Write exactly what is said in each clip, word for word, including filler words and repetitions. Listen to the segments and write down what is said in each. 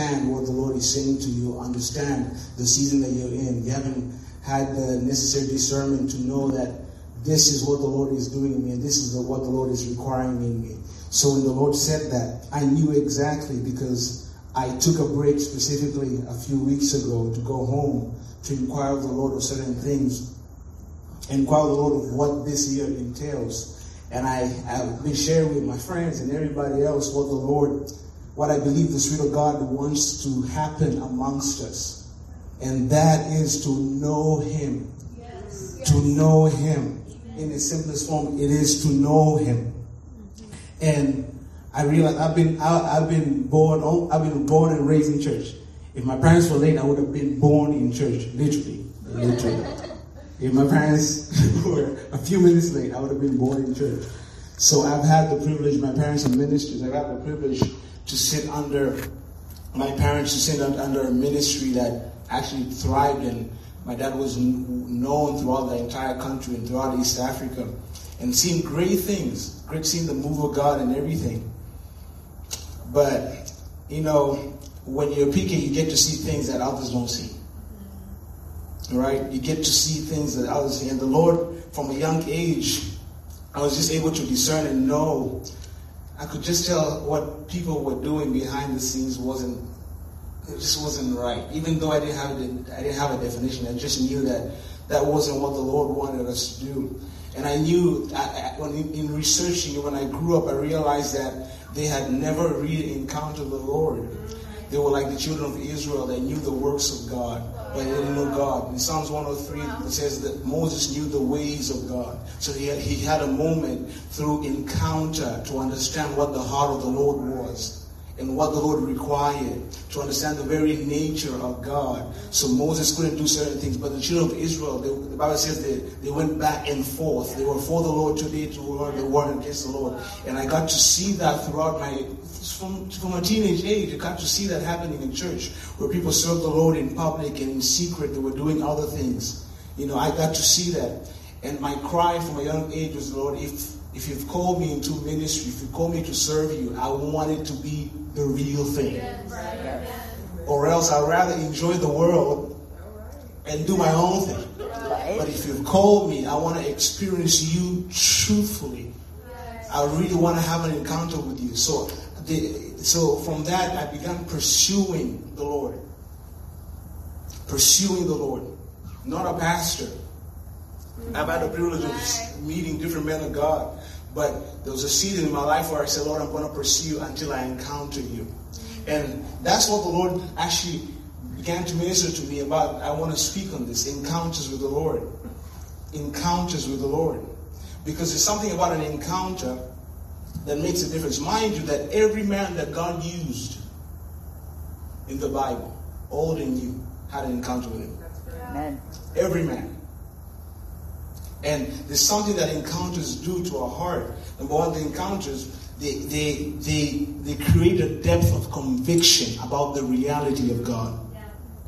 understand what the Lord is saying to you, understand the season that you're in. You haven't had the necessary discernment to know that this is what the Lord is doing in me, and this is the, what the Lord is requiring in me. So when the Lord said that, I knew exactly, because I took a break specifically a few weeks ago to go home to inquire of the Lord of certain things, inquire of the Lord of what this year entails. And I have been sharing with my friends and everybody else what the Lord, what I believe the Spirit of God wants to happen amongst us. And that is to know Him. Yes. To know Him. In its simplest form, it is to know Him. And I realized I've been I, I've been born I've been born and raised in church. If my parents were late, I would have been born in church, literally, literally. If my parents were a few minutes late, I would have been born in church. So I've had the privilege. My parents are ministers. I've had the privilege to sit under my parents to sit under a ministry that actually thrived, and my dad was known throughout the entire country and throughout East Africa, and seeing great things, great seeing the move of God and everything. But you know, when you're peaking, you get to see things that others don't see. Right? You get to see things that others see. And the Lord, from a young age, I was just able to discern and know. I could just tell what people were doing behind the scenes wasn't, it just wasn't right. Even though I didn't have a, I didn't have a definition, I just knew that that wasn't what the Lord wanted us to do. And I knew, I, I, when in, in researching, when I grew up, I realized that they had never really encountered the Lord. They were like the children of Israel. They knew the works of God, but they didn't know God. In Psalms one oh three, it says that Moses knew the ways of God. So he had, he had a moment through encounter to understand what the heart of the Lord was and what the Lord required, to understand the very nature of God. So Moses couldn't do certain things, but the children of Israel, they, the Bible says they, they went back and forth. They were for the Lord today, to Lord, they weren't against the Lord. And I got to see that throughout my, from, from a teenage age, I got to see that happening in church, where people served the Lord in public and in secret, they were doing other things. You know, I got to see that. And my cry from a young age was, Lord, if If you've called me into ministry, if you called me to serve you, I want it to be the real thing. Yes, right. Or else I'd rather enjoy the world and do my own thing. Right. But if you've called me, I want to experience you truthfully. I really want to have an encounter with you. So, the, so from that, I began pursuing the Lord. Pursuing the Lord. Not a pastor. I've had the privilege of meeting different men of God. But there was a season in my life where I said, Lord, I'm going to pursue you until I encounter you. And that's what the Lord actually began to minister to me about. I want to speak on this. Encounters with the Lord. Encounters with the Lord. Because there's something about an encounter that makes a difference. Mind you, that every man that God used in the Bible, old and new, had an encounter with him. Amen. Every man. And there's something that encounters do to our heart. Number one, the encounters, they, they, they, they create a depth of conviction about the reality of God. Yeah.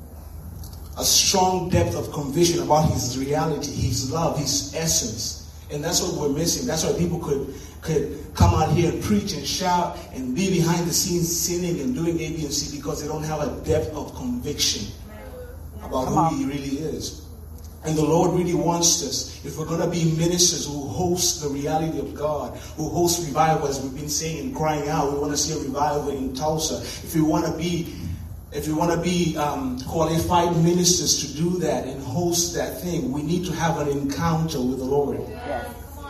A strong depth of conviction about His reality, His love, His essence. And that's what we're missing. That's why people could, could come out here and preach and shout and be behind the scenes sinning and doing A, B, and C, because they don't have a depth of conviction about who He really is. And the Lord really wants us, if we're going to be ministers who host the reality of God, who host revival, as we've been saying and crying out, we want to see a revival in Tulsa. If we want to be, if we want to be um, qualified ministers to do that and host that thing, we need to have an encounter with the Lord. Yes.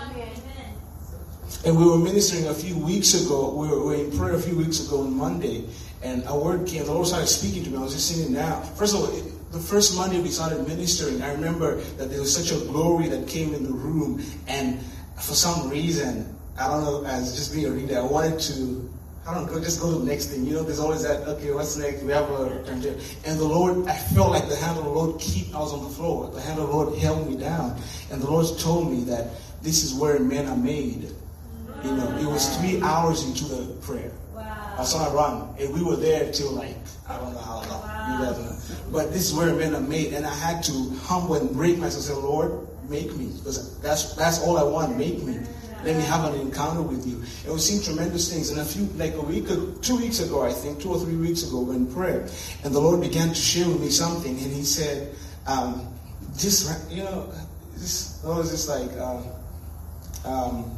And we were ministering a few weeks ago. We were, we were in prayer a few weeks ago on Monday, and a word came. The Lord started speaking to me. I was just sitting down. First of all, it, the first Monday we started ministering, I remember that there was such a glory that came in the room, and for some reason, I don't know, as just being a reader, I wanted to, I don't know, just go to the next thing. You know, there's always that, okay, what's next? We have a, and the Lord, I felt like the hand of the Lord keep, I was on the floor. The hand of the Lord held me down, and the Lord told me that this is where men are made. You know, it was three hours into the prayer. Wow. I saw it run, and we were there till like, I don't know how long. Wow. You guys know. But this is where men are made, and I had to humble and break myself and say, Lord, make me. Because that's that's all I want, make me. Let me have an encounter with you. And we've seen tremendous things. And a few, like a week, two weeks ago, I think, two or three weeks ago, we were in prayer. And the Lord began to share with me something. And he said, um, just, you know, this, I was just like, um, um,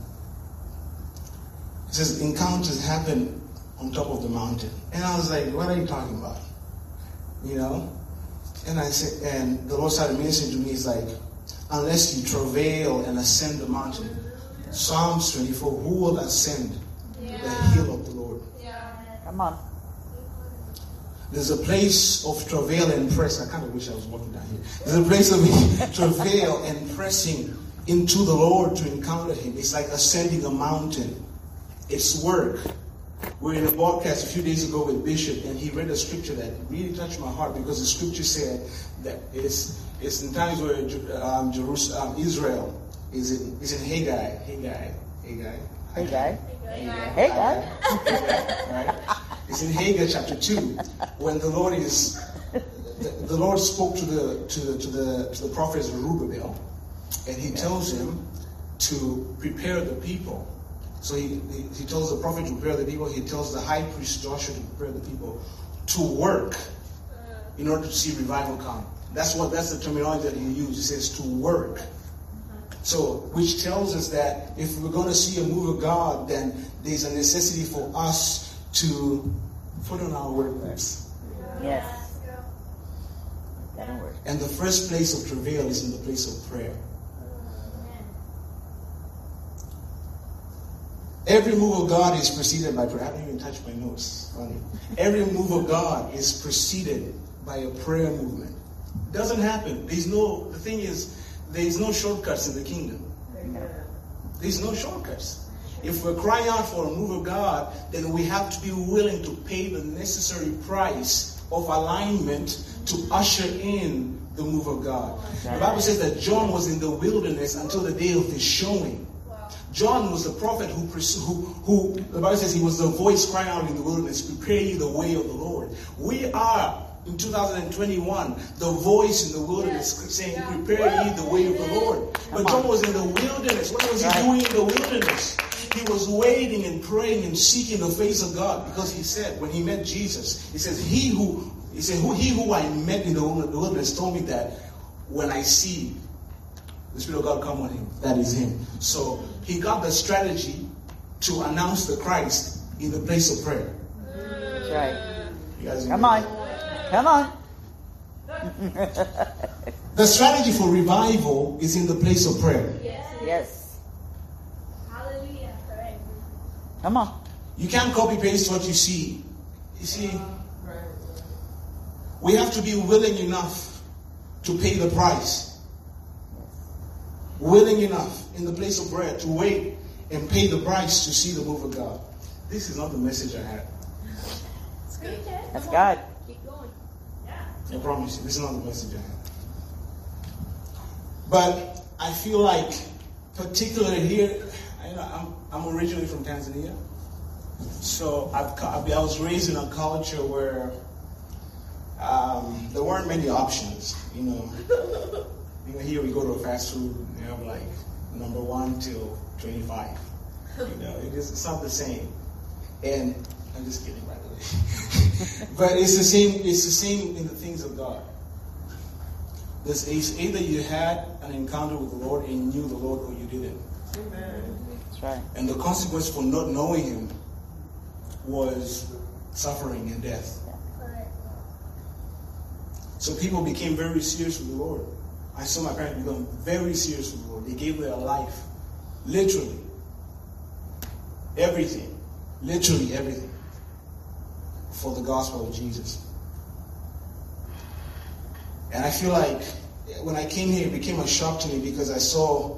it says encounters happen on top of the mountain. And I was like, what are you talking about? You know? And I said, and the Lord started ministering to me. He's like, unless you travail and ascend the mountain. Psalms twenty-four, who will ascend yeah. the hill of the Lord? Yeah. Come on. There's a place of travail and press. I kind of wish I was walking down here. There's a place of travail and pressing into the Lord to encounter Him. It's like ascending a mountain. It's work. We were in a broadcast a few days ago with Bishop, and he read a scripture that really touched my heart, because the scripture said that it's, it's in times where um, Jerusalem, um, Israel is in, is in Haggai. Haggai. Haggai. Haggai. Haggai. Haggai. Right? It's in Haggai chapter two, when the Lord is, the, the Lord spoke to the to the to the to the prophet Zerubbabel, and He tells him to prepare the people. So he, he he tells the prophet to prepare the people. He tells the high priest Joshua to prepare the people to work in order to see revival come. That's what that's the terminology that he used. He says to work. So, which tells us that if we're going to see a move of God, then there's a necessity for us to put on our work boots. Yes. That'll work. And the first place of travail is in the place of prayer. Every move of God is preceded by prayer. I haven't even touched my notes. Funny. Every move of God is preceded by a prayer movement. It doesn't happen. There's no, the thing is, there's no shortcuts in the kingdom. There's no shortcuts. If we're crying out for a move of God, then we have to be willing to pay the necessary price of alignment to usher in the move of God. The Bible says that John was in the wilderness until the day of his showing. John was the prophet who, who, who, the Bible says he was the voice crying out in the wilderness, prepare ye the way of the Lord. We are, in two thousand twenty-one, the voice in the wilderness saying, prepare ye the way of the Lord. But John was in the wilderness. What was he doing in the wilderness? He was waiting and praying and seeking the face of God, because he said, when he met Jesus, he says, he who, he said, who, he who I met in the wilderness told me that when I see the Spirit of God come on him, that is him. So he got the strategy to announce the Christ in the place of prayer. That's right. You guys Come on. Come on. The strategy for revival is in the place of prayer. Yes. Yes. Hallelujah. Correct. Come on. You can't copy paste what you see. You see, we have to be willing enough to pay the price. Willing enough in the place of prayer to wait and pay the price to see the move of God. This is not the message I had. That's God. Keep going. Yeah. I promise you, this is not the message I had. But I feel like, particularly here, you know, I'm, I'm originally from Tanzania. So I've, I was raised in a culture where um, there weren't many options, you know. You know, here we go to a fast food, you know, like number one till twenty-five. You know, it is, it's not the same. And I'm just kidding, by the way. But it's the same. It's the same in the things of God. This is either you had an encounter with the Lord and knew the Lord, or you didn't. Amen. That's right. And the consequence for not knowing Him was suffering and death. Correct. So people became very serious with the Lord. I saw my parents become very serious with the Lord. They gave their life. Literally. Everything. Literally everything. For the gospel of Jesus. And I feel like when I came here, it became a shock to me, because I saw...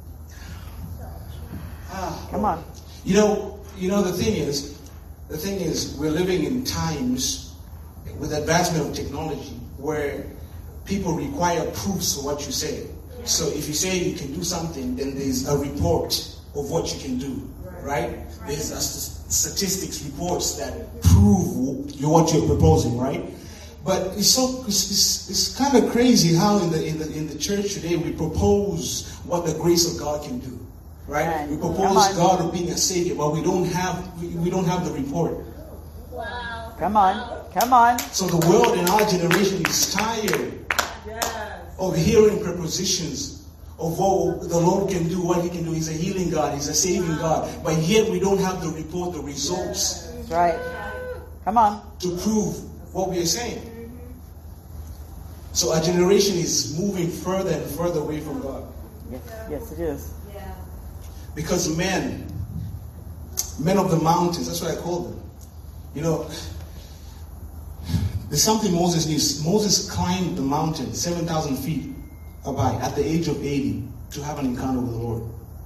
Ah, Come on. You know, you know the thing is, the thing is, we're living in times with advancement of technology where people require proofs of what you say. So if you say you can do something, then there's a report of what you can do, right? There's a st- statistics reports that prove you what you're proposing, right? But it's so it's, it's, it's kind of crazy how in the in the in the church today we propose what the grace of God can do. Right? Amen. We Come propose on. God of being a savior, but we don't have we, we don't have the report. Wow. Come on. Come on. So the world in our generation is tired of hearing prepositions of what the Lord can do, what He can do. He's a healing God, He's a saving God. But yet we don't have the report, the results That's right. Come on. to prove what we are saying. So our generation is moving further and further away from God. Yes, yes, it is. Because men, men of the mountains, that's what I call them. You know, there's something Moses needs. Moses climbed the mountain, seven thousand feet up high, at the age of eighty, to have an encounter with the Lord.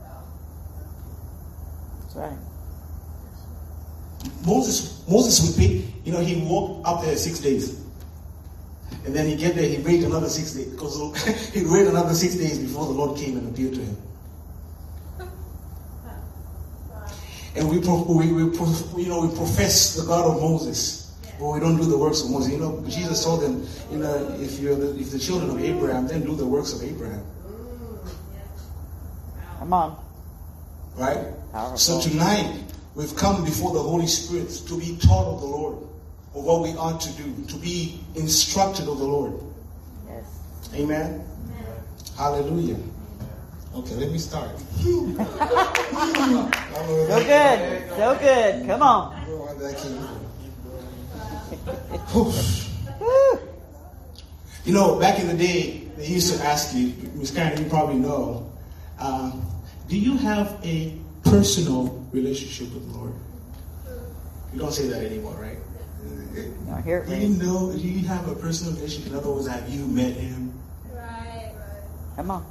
That's right. Moses, Moses would pay, you know, he walked up there six days. And then he get there, he wait another six days. Because he'd wait another six days before the Lord came and appeared to him. And we, pro, we, we pro, you know, we profess the God of Moses, but we don't do the works of Moses. You know, Jesus told them, you know, if you're the, if the children of Abraham, then do the works of Abraham. Come on. Right? Powerful. So tonight, we've come before the Holy Spirit to be taught of the Lord, of what we ought to do, to be instructed of the Lord. Yes. Amen? Amen. Hallelujah. Okay, let me start. So good. So good. Come on. You know, back in the day, they used to ask you, Miz Karen, you probably know, um, do you have a personal relationship with the Lord? You don't say that anymore, right? No, here it Do you rings. know, do you have a personal relationship? In other words, have you met Him? Right. Come on.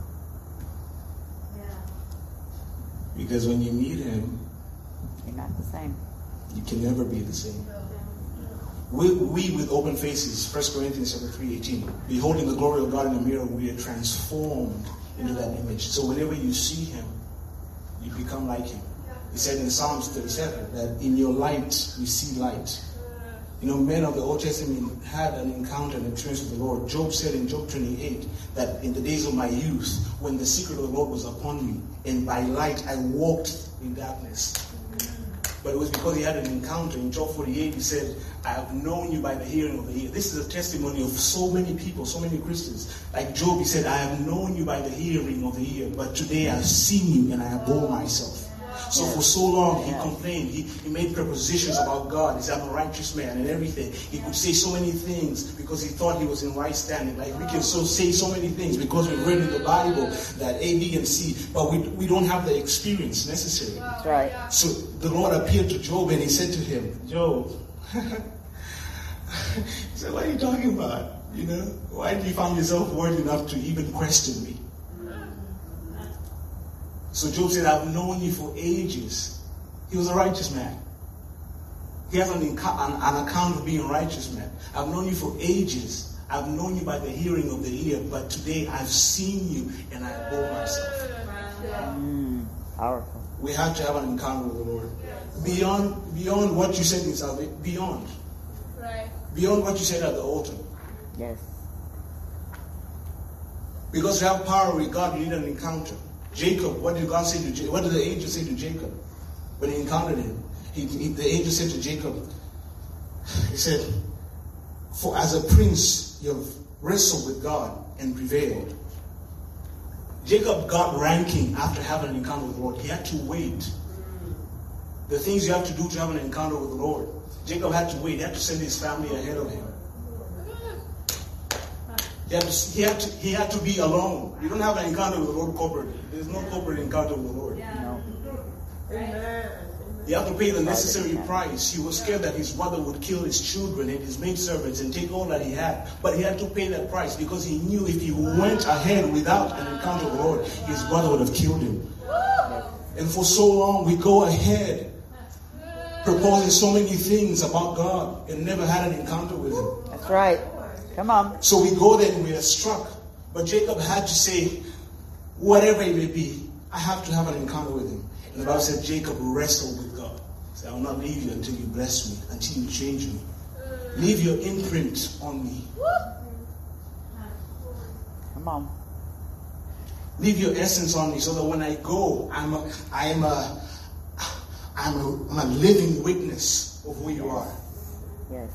Because when you meet Him, You're not the same. you can never be the same. We, we with open faces, First Corinthians chapter three eighteen, beholding the glory of God in the mirror, we are transformed into that image. So whenever you see Him, you become like Him. He said in Psalms thirty-seven that in your light you see light. You know, men of the Old Testament had an encounter and experience with the Lord. Job said in Job twenty-eight that in the days of my youth, when the secret of the Lord was upon me, and by light I walked in darkness. But it was because he had an encounter. In Job forty-eight, he said, I have known you by the hearing of the ear. This is a testimony of so many people, so many Christians. Like Job, he said, I have known you by the hearing of the ear, but today I've seen you and I abhor myself. So for so long, he complained. He, he made prepositions about God. He said, I'm a righteous man and everything. He could say so many things because he thought he was in right standing. Like we can so say so many things because we read in the Bible that A, B, and C, but we, we don't have the experience necessary. That's right. So the Lord appeared to Job and he said to him, Job, he said, what are you talking about? You know, why do you find yourself worthy enough to even question me? So Job said, I've known you for ages. He was a righteous man. He has an, an, an account of being a righteous man. I've known you for ages. I've known you by the hearing of the ear, but today I've seen you and I abhor myself. Mm, powerful. We have to have an encounter with the Lord. Beyond, beyond what you said in salvation, beyond. Right. Beyond what you said at the altar. Yes. Because to have power with God, you need an encounter. Jacob, what did God say to Jacob? What did the angel say to Jacob when he encountered him? He, he, the angel said to Jacob, he said, for as a prince you have wrestled with God and prevailed. Jacob got ranking after having an encounter with the Lord. He had to wait. The things you have to do to have an encounter with the Lord. Jacob had to wait. He had to send his family ahead of him. He had, to, he, had to, he had to be alone. You don't have an encounter with the Lord corporately. There's no corporate encounter with the Lord. No. You have to pay the necessary price. He was scared that his brother would kill his children and his maidservants and take all that he had. But he had to pay that price because he knew if he went ahead without an encounter with the Lord, his brother would have killed him. And for so long, we go ahead proposing so many things about God and never had an encounter with Him. That's right. Come on. So we go there and we are struck. But Jacob had to say, whatever it may be, I have to have an encounter with Him. And the Bible said Jacob wrestled with God. He said, I will not leave you until you bless me, until you change me. Leave your imprint on me. Come on. Leave your essence on me so that when I go, I'm a, I'm a, I'm a, I'm a living witness of who you are. Yes.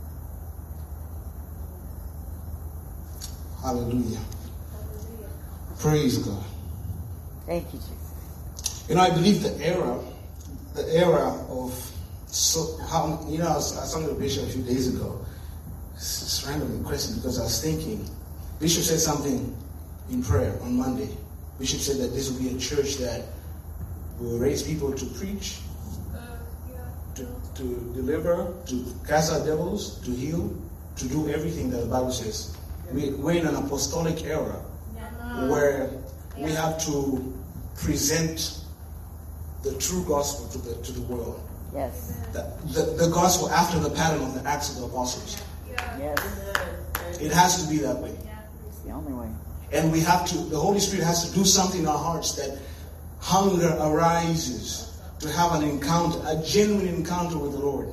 Hallelujah. Praise God. Thank you, Jesus. You know, I believe the era, the era of, so how, you know, I was, I was talking to the bishop a few days ago. It's, it's a random question because I was thinking, Bishop said something in prayer on Monday. Bishop said that this will be a church that will raise people to preach, to, to deliver, to cast out devils, to heal, to do everything that the Bible says. We, we're in an apostolic era where we have to present the true gospel to the to the world. Yes. The, the, the gospel after the pattern of the Acts of the Apostles. Yes. It has to be that way. It's the only way. And we have to, the Holy Spirit has to do something in our hearts that hunger arises to have an encounter, a genuine encounter with the Lord.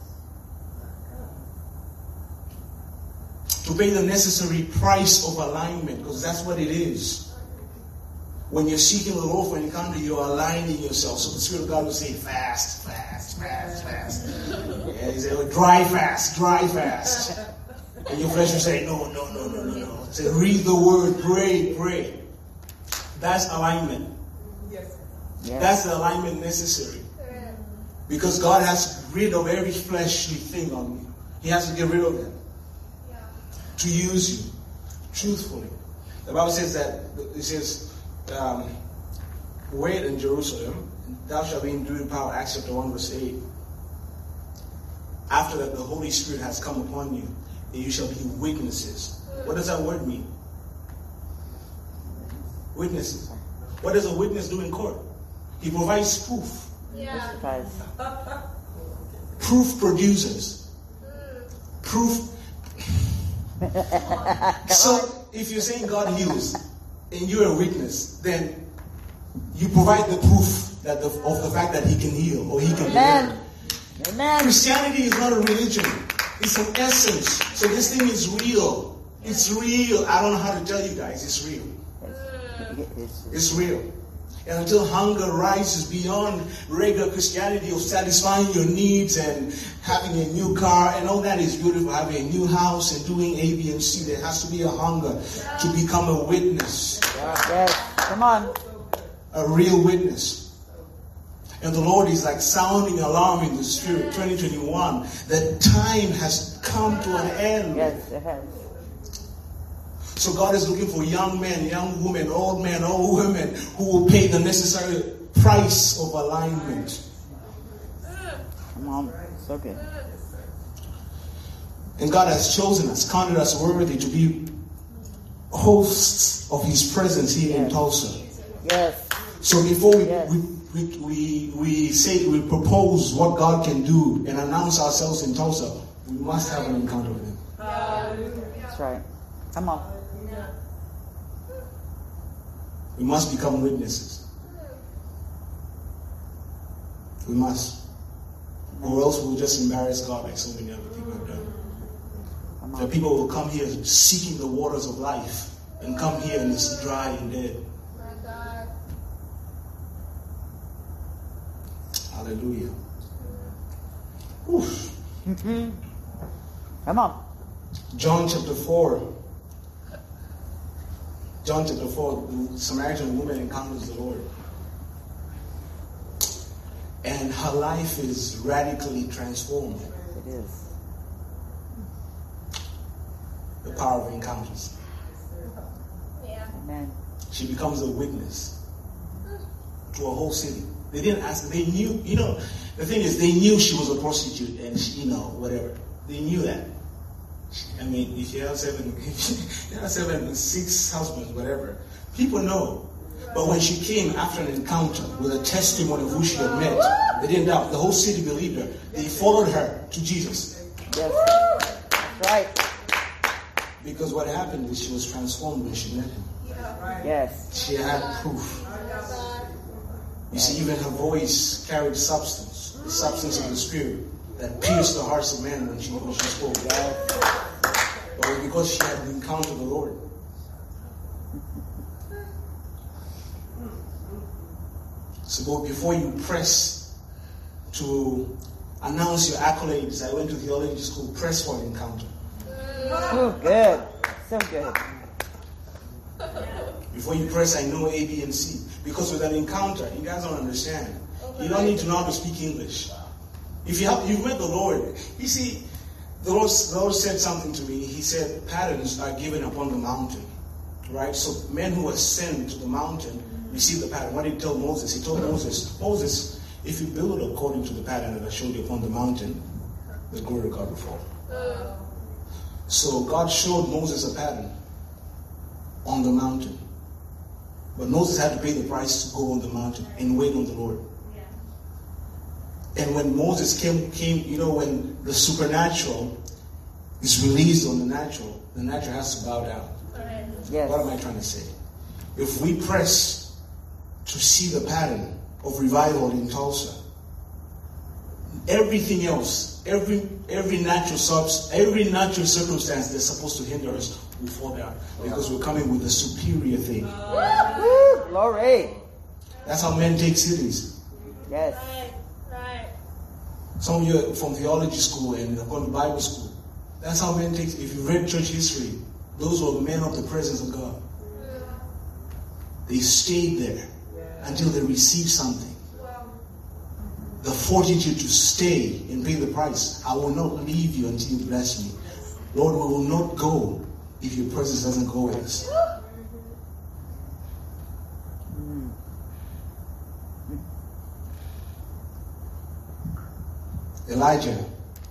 To pay the necessary price of alignment, because that's what it is. When you're seeking the Lord for an encounter, you're aligning yourself. So the Spirit of God will say, fast, fast, fast, fast. Yeah, he said, oh, dry fast, dry fast. And your flesh will say, no, no, no, no, no, no. Say, read the word, pray, pray. That's alignment. Yes. That's the alignment necessary. Because God has to get rid of every fleshly thing on you. He has to get rid of it. To use you truthfully. The Bible says that, it says, um, wait in Jerusalem, thou shalt be endued in power, Acts chapter one, verse eight. After that, the Holy Spirit has come upon you, and you shall be witnesses. What does that word mean? Witnesses. What does a witness do in court? He provides proof. Yeah. Proof produces. Proof. So, if you're saying God heals, and you're a witness, then you provide the proof that the, of the fact that He can heal or He can Amen. deliver. Amen. Christianity is not a religion. It's an essence. So this thing is real. It's real. I don't know how to tell you guys. It's real. It's, It's real. And until hunger rises beyond regular Christianity of satisfying your needs and having a new car, and all that is beautiful, having a new house and doing A, B, and C, there has to be a hunger to become a witness. yes. Come on. A real witness. And the Lord is like sounding alarm in the spirit, twenty twenty-one, that time has come to an end. Yes, it has. So God is looking for young men, young women, old men, old women who will pay the necessary price of alignment. Come on. So good. And God has chosen us, counted us worthy to be hosts of His presence here in Yes. Tulsa. Yes. So before we, Yes. we, we, we, we say, we propose what God can do and announce ourselves in Tulsa, we must have an encounter with Him. That's right. Come on. We must become witnesses. We must. Or else we'll just embarrass God like so many other people have done. Come The on. people will come here seeking the waters of life and come here and it's dry and dead. My God. Hallelujah. Oof. Mm-hmm. Come on. John chapter four. John chapter four, the Samaritan woman encounters the Lord. And her life is radically transformed. It is. The power of encounters. Yeah. Amen. She becomes a witness to a whole city. They didn't ask, they knew, you know, the thing is, they knew she was a prostitute and she, you know, whatever. They knew that. I mean, if you have seven, if you have seven, six husbands, whatever, people know. But when she came after an encounter with a testimony of who she had met, they didn't doubt. The whole city believed her. They followed her to Jesus. Yes. That's right. Because what happened is she was transformed when she met him. Yes. She had proof. You see, even her voice carried substance, the substance of the Spirit that pierced the hearts of men when she, when she spoke. But because she had encountered the Lord. So but before you press to announce your accolades, I went to theology school, press for an encounter. Oh, good. So good. Before you press, I know A, B, and C. Because with an encounter, you guys don't understand. You don't need to know how to speak English. If you have, you've met the Lord. You see, the Lord, the Lord said something to me. He said, patterns are given upon the mountain. Right? So men who ascend to the mountain receive the pattern. What did he tell Moses? He told Moses, Moses, if you build according to the pattern that I showed you upon the mountain, the glory of God will fall. So God showed Moses a pattern on the mountain. But Moses had to pay the price to go on the mountain and wait on the Lord. And when Moses came, came, you know, when the supernatural is released on the natural, the natural has to bow down. Yes. What am I trying to say? If we press to see the pattern of revival in Tulsa, everything else, every every natural subs, every natural circumstance that's supposed to hinder us will fall down because we're coming with a superior thing. Woo! Glory. That's how men take cities. Yes. Some of you are from theology school and upon Bible school. That's how men take. If you read church history, those were men of the presence of God. They stayed there until they received something. The fortitude to stay and pay the price. I will not leave you until you bless me. Lord, we will not go if your presence doesn't go with us. Elijah,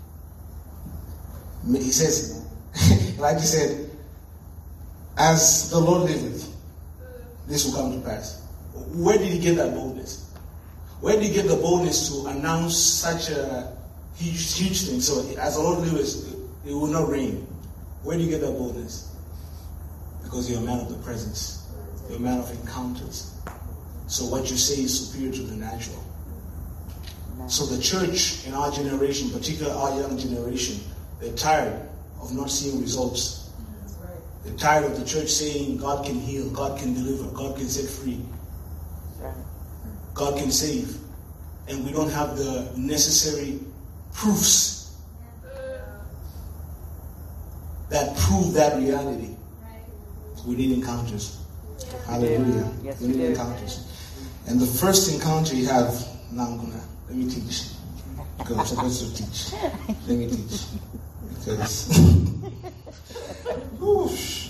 he says, Elijah said, as the Lord liveth, this will come to pass. Where did he get that boldness? Where did he get the boldness to announce such a huge, huge thing? So as the Lord liveth, it will not rain. Where do you get that boldness? Because you're a man of the presence. You're a man of encounters. So what you say is superior to the natural. So the church in our generation, particularly our young generation, they're tired of not seeing results. They're tired of the church saying God can heal, God can deliver, God can set free, God can save. And we don't have the necessary proofs that prove that reality. We need encounters. Hallelujah. Yes, we we need do. encounters. And the first encounter you have, now I'm gonna let me teach. Because I'm supposed to teach. Let me teach. Because whoosh.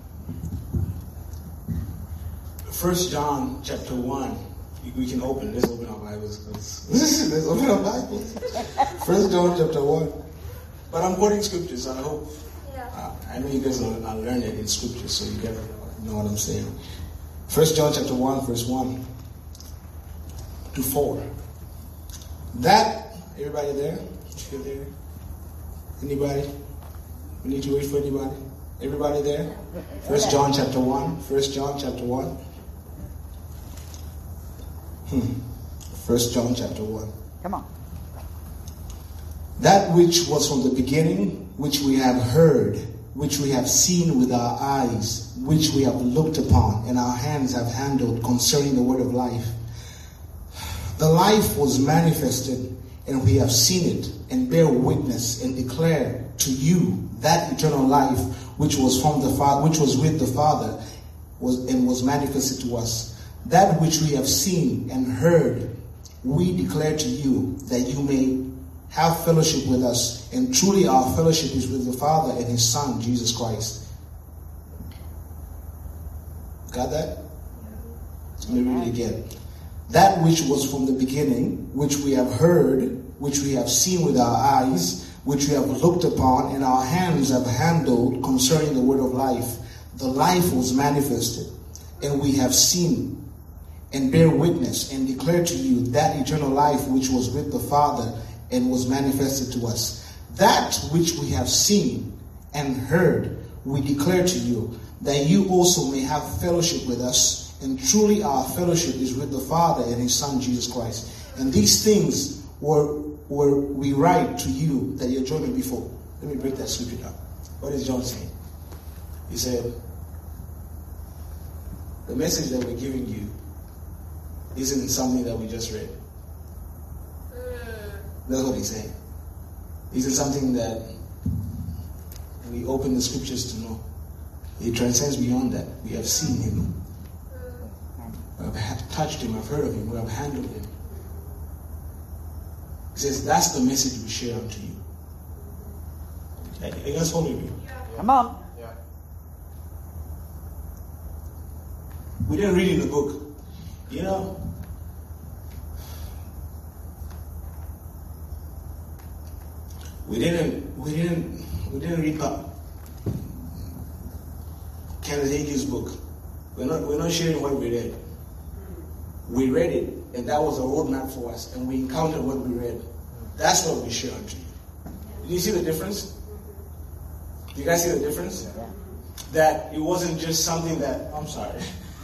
First John chapter one. We can open. Let's open our Bibles. Let's open our Bibles. First John chapter one. But I'm quoting scriptures. I hope. Uh, I know you guys are, are learned in scripture, so you gotta know what I'm saying. First John chapter one, verse one to four. That, everybody there? Still there? Anybody? We need to wait for anybody? Everybody there? First John chapter one. First John chapter one. Hmm. First John chapter one. Come on. That which was from the beginning, which we have heard, which we have seen with our eyes, which we have looked upon, and our hands have handled concerning the word of life. The life was manifested, and we have seen it, and bear witness, and declare to you that eternal life which was from the Father, which was with the Father, was and was manifested to us. That which we have seen and heard, we declare to you, that you may have fellowship with us, and truly our fellowship is with the Father and His Son, Jesus Christ. Got that? Let me read it again. That which was from the beginning, which we have heard, which we have seen with our eyes, which we have looked upon, and our hands have handled concerning the word of life. The life was manifested, and we have seen and bear witness and declare to you that eternal life which was with the Father and was manifested to us. That which we have seen and heard, we declare to you, that you also may have fellowship with us. And truly our fellowship is with the Father and His Son, Jesus Christ. And these things were, were we write to you that you joined me before. Let me break that scripture down. What is John saying? He said, the message that we're giving you isn't something that we just read. That's what he's saying. Isn't something that we open the scriptures to know. It transcends beyond that. We have seen him. We have touched him. I've heard of him. We have handled him. He says, that's the message we share unto you. I guess hold of you. Come on. Yeah. We didn't read in the book. You know, we didn't we didn't we didn't read up Kenneth Hagee's book. We're not we're not sharing what we read. We read it, and that was a roadmap for us, and we encountered what we read. That's what we share unto you. Did you see the difference? Do you guys see the difference? Yeah. That it wasn't just something that I'm sorry.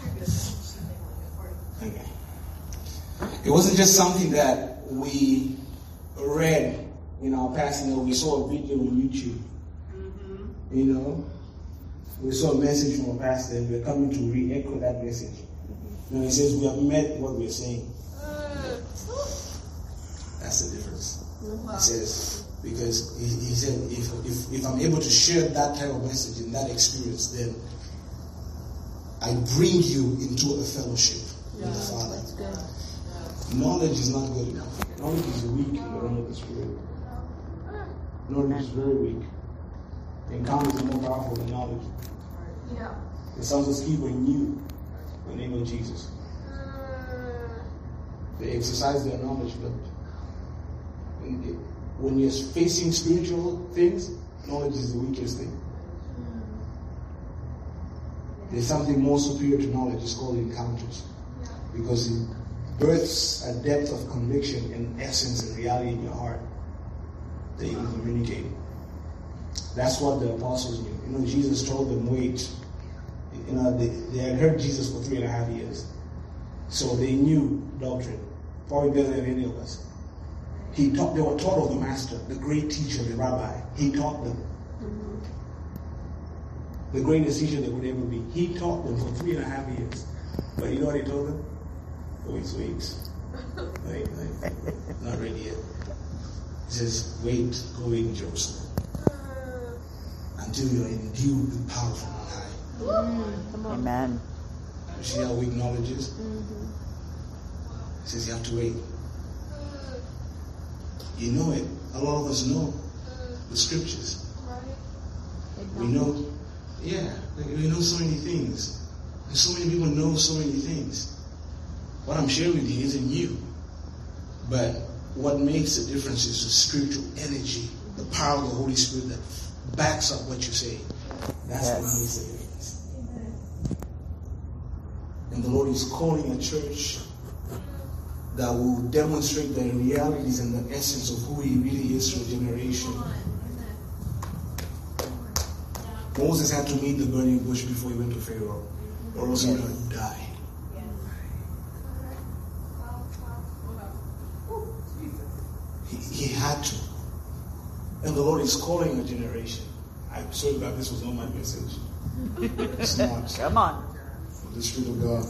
Okay. It wasn't just something that we read in our past. You know, we saw a video on YouTube. Mm-hmm. You know, we saw a message from a pastor, and we're coming to re-echo that message. You know, he says we have met what we're saying. That's the difference. He says, because he, he said, if, if if I'm able to share that type of message and that experience, then I bring you into a fellowship Yeah, with the Father. that's good. Knowledge is not good enough. Knowledge is weak in the realm of the Spirit. Knowledge is very weak. Encounters are more powerful than knowledge. Yeah. The sons of Sceva knew the name of Jesus. They exercised their knowledge, but when, it, when you're facing spiritual things, knowledge is the weakest thing. There's something more superior to knowledge. It's called encounters. Because it births a depth of conviction and essence and reality in your heart that you can communicate. That's what the apostles knew. You know, Jesus told them, wait. You know, they, they had heard Jesus for three and a half years. So they knew doctrine, probably better than any of us. He taught, they were taught of the master, the great teacher, the rabbi. He taught them. Mm-hmm. The greatest teacher that would ever be. He taught them for three and a half years. But you know what he told them? Wait, wait. Wait, wait. Not ready yet. He says, wait, go in Jerusalem until you're endued with power from on high. Mm, amen. You see how weak knowledge is? Mm-hmm. He says you have to wait. You know it. A lot of us know the scriptures. We know, yeah, we know so many things. And so many people know so many things. What I'm sharing with you isn't new. But what makes the difference is the spiritual energy, the power of the Holy Spirit that backs up what you say. That's Yes. what makes the difference. And the Lord is calling a church that will demonstrate the realities and the essence of who He really is to a generation. Moses had to meet the burning bush before he went to Pharaoh, or else he would have died. He, he had to. And the Lord is calling a generation. I'm sorry that this was not my message. It's not. Come on. For the Spirit of God.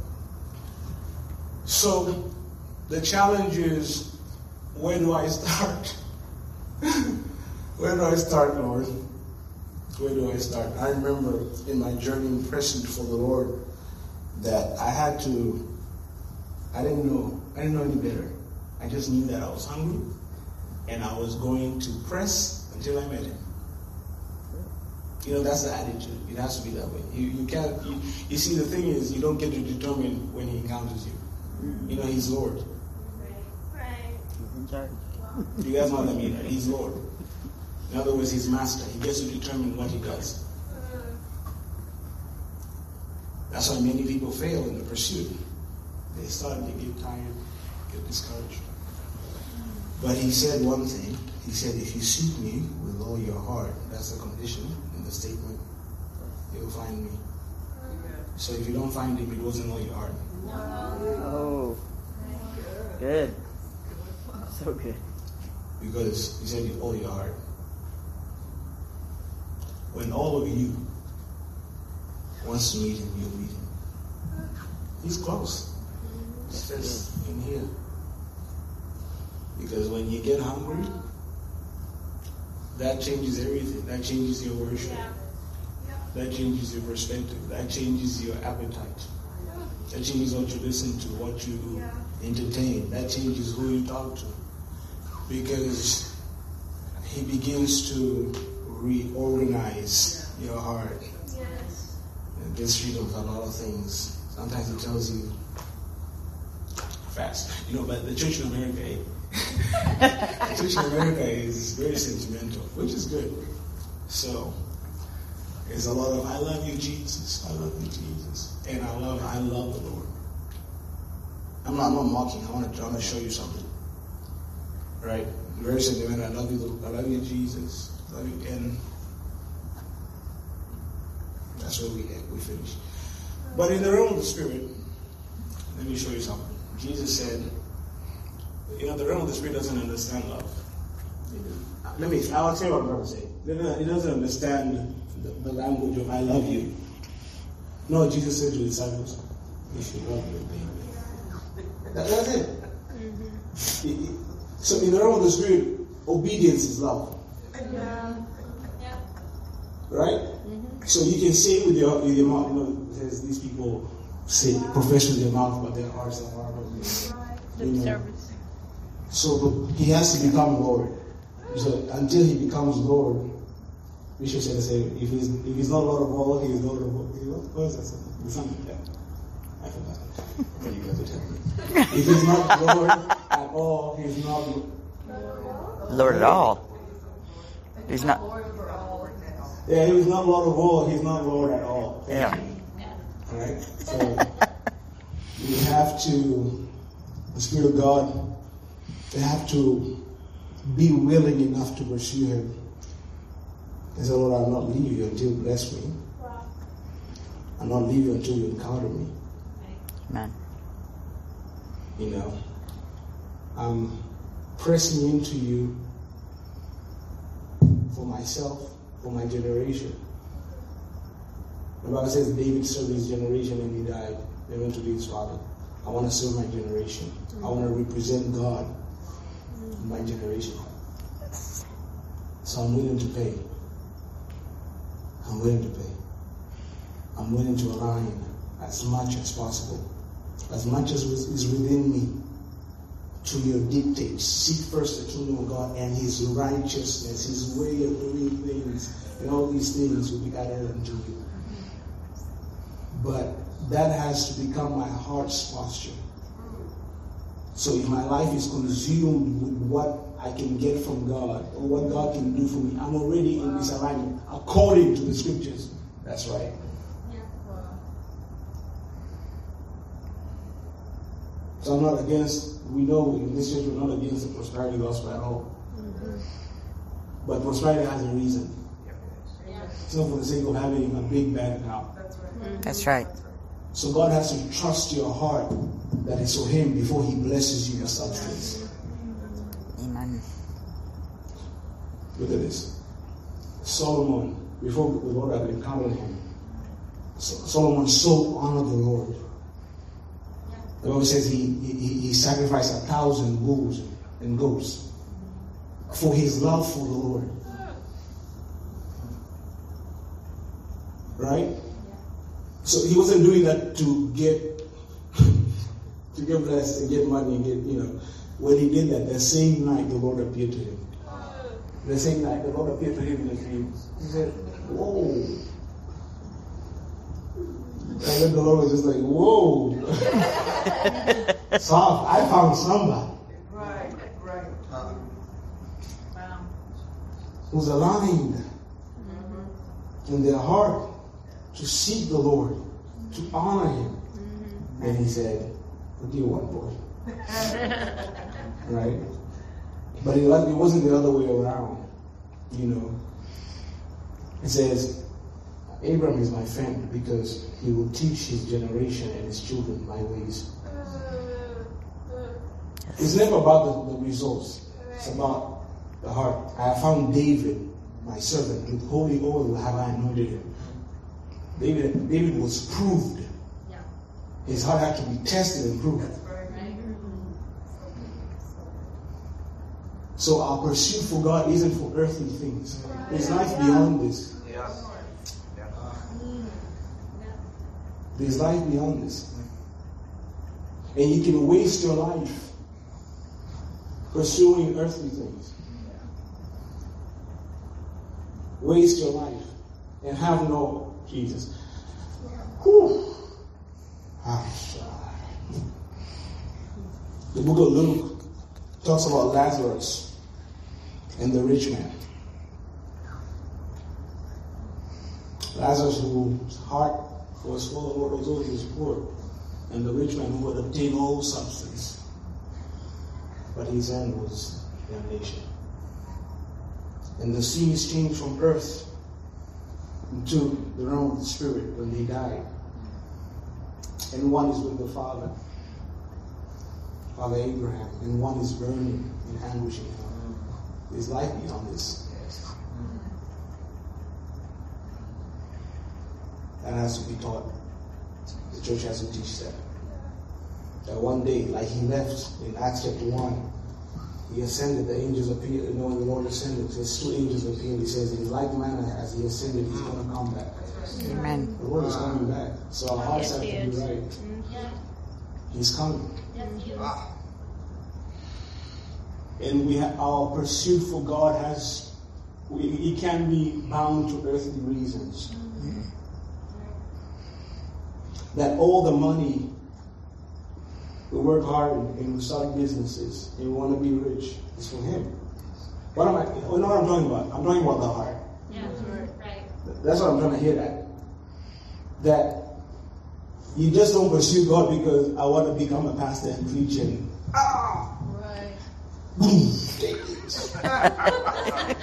So, the challenge is, where do I start? Where do I start, Lord? Where do I start? I remember in my journey pressing before the Lord that I had to, I didn't know, I didn't know any better. I just knew that I was hungry and I was going to press until I met Him. You know, that's the attitude. It has to be that way. You, you can't, you, you see, the thing is, you don't get to determine when He encounters you. You know, He's Lord. He's in charge. You guys know what I mean, right? He's Lord. In other words, He's Master. He gets to determine what He does. That's why many people fail in the pursuit. They start, they get tired, get discouraged. But He said one thing. He said, if you seek Me with all your heart, that's the condition in the statement, you'll find Me. So if you don't find Him, it wasn't all your heart. Oh. Good. So good. Because He said with all your heart. When all of you wants to meet Him, you'll meet Him. He's close. Starts in here. Because when you get hungry, that changes everything. That changes your worship. Yeah. That changes your perspective. That changes your appetite. That changes what you listen to, what you Yeah. entertain. That changes who you talk to. Because he begins to reorganize your heart. Yes. And gets rid of a lot of things. Sometimes he tells you fast. You know, but the church in America, eh? the church in America is very sentimental, which is good. So there's a lot of I love you, Jesus. I love you, Jesus. And I love I love the Lord. I'm not I'm not mocking. I want to I want to show you something. Right? Very sentimental. I love you, I love you, Jesus. I love you, and that's where we we finish. But in the realm of the spirit, let me show you something. Jesus said, you know, the realm of the spirit doesn't understand love. Let me, I'll tell you what I'm going to say. It doesn't understand the, the language of I love you. No, Jesus said to his disciples, you should love your baby. That, that's it. Mm-hmm. it, it. So in the realm of the spirit, obedience is love. Yeah. Yeah. Right? Mm-hmm. So you can say with your, with your mouth, you know, there's these people say, profess with their mouth, but their hearts are far from you. You know. So he has to become Lord. So until he becomes Lord, Bishop said, say, if he's if he's not Lord of all, he is Lord of all. What is that? Something like that. I forgot. But you guys will tell me. If he's not Lord at all, he's not Lord at all. He's not. Yeah, he was not Lord of all, he's not Lord at all. Yeah. Alright? So we have to, the Spirit of God, they have to be willing enough to pursue him. He said, Lord, I'll not leave you until you bless me. I'll not leave you until you encounter me. Amen. You know, I'm pressing into you for myself, for my generation. The Bible says David served his generation and he died. They went to be his father. I want to serve my generation. I want to represent God in my generation. So I'm willing to pay. I'm willing to pay. I'm willing to align as much as possible, as much as is within me, to your dictates. Seek first the kingdom of God and his righteousness, his way of doing things, and all these things will be added unto you. But that has to become my heart's posture. So if my life is consumed with what I can get from God, or what God can do for me, I'm already in this alignment according to the scriptures. That's right. So I'm not against, we know in this church we're not against the prosperity gospel at all. Mm-hmm. But prosperity has a reason. It's not for the sake of having a big bank account. That's right. So God has to trust your heart that it's for him before he blesses you with substance. Amen. Look at this. Solomon, before the Lord had encountered him, Solomon so honored the Lord. The Bible says he, he, he sacrificed a thousand bulls and goats for his love for the Lord. Right? So he wasn't doing that to get to get blessed and get money and get, you know. When he did that, the same night the Lord appeared to him. The same night the Lord appeared to him in a dream. He said, whoa. And then the Lord was just like, whoa. Soft. I found somebody. Right, right. Wow. Who's aligned mm-hmm. in their heart to seek the Lord, to honor him. Mm-hmm. And he said, what do you want, boy? Right? But it, it wasn't the other way around. You know. It says, Abraham is my friend because he will teach his generation and his children my ways. It's never about the, the results. It's about the heart. I have found David, my servant, with holy oil have I anointed him. David, David was proved. His heart had to be tested and proved. So our pursuit for God isn't for earthly things. There's life beyond this. Yeah. There's life beyond this. And you can waste your life pursuing earthly things. Waste your life and have no Jesus. Whew. The book of Luke talks about Lazarus and the rich man. Lazarus, whose heart was full of what was all his poor, and the rich man who had obtained all substance, but his end was damnation. And the scenes changed from earth into the realm of the spirit when they died. And one is with the Father, Father Abraham, and one is burning in anguish in hell. There's life beyond this. That has to be taught. The church has to teach that. That one day, like he left in Acts chapter one, he ascended, the angels appeared, you know, the Lord ascended. There's two angels appeared. He says, in like manner as he ascended, he's going to come back. Amen. The Lord is coming back. So our hearts have to be right. He's coming. And we have our pursuit for God has, we, it can be bound to earthly reasons. That all the money, we work hard and we start businesses and we want to be rich, is from Him. What am I, you know what I'm talking about? I'm talking about the heart. Yeah, right. That's what I'm trying to hit at. That you just don't pursue God because I want to become a pastor and preach and ah, Right. boom, take it.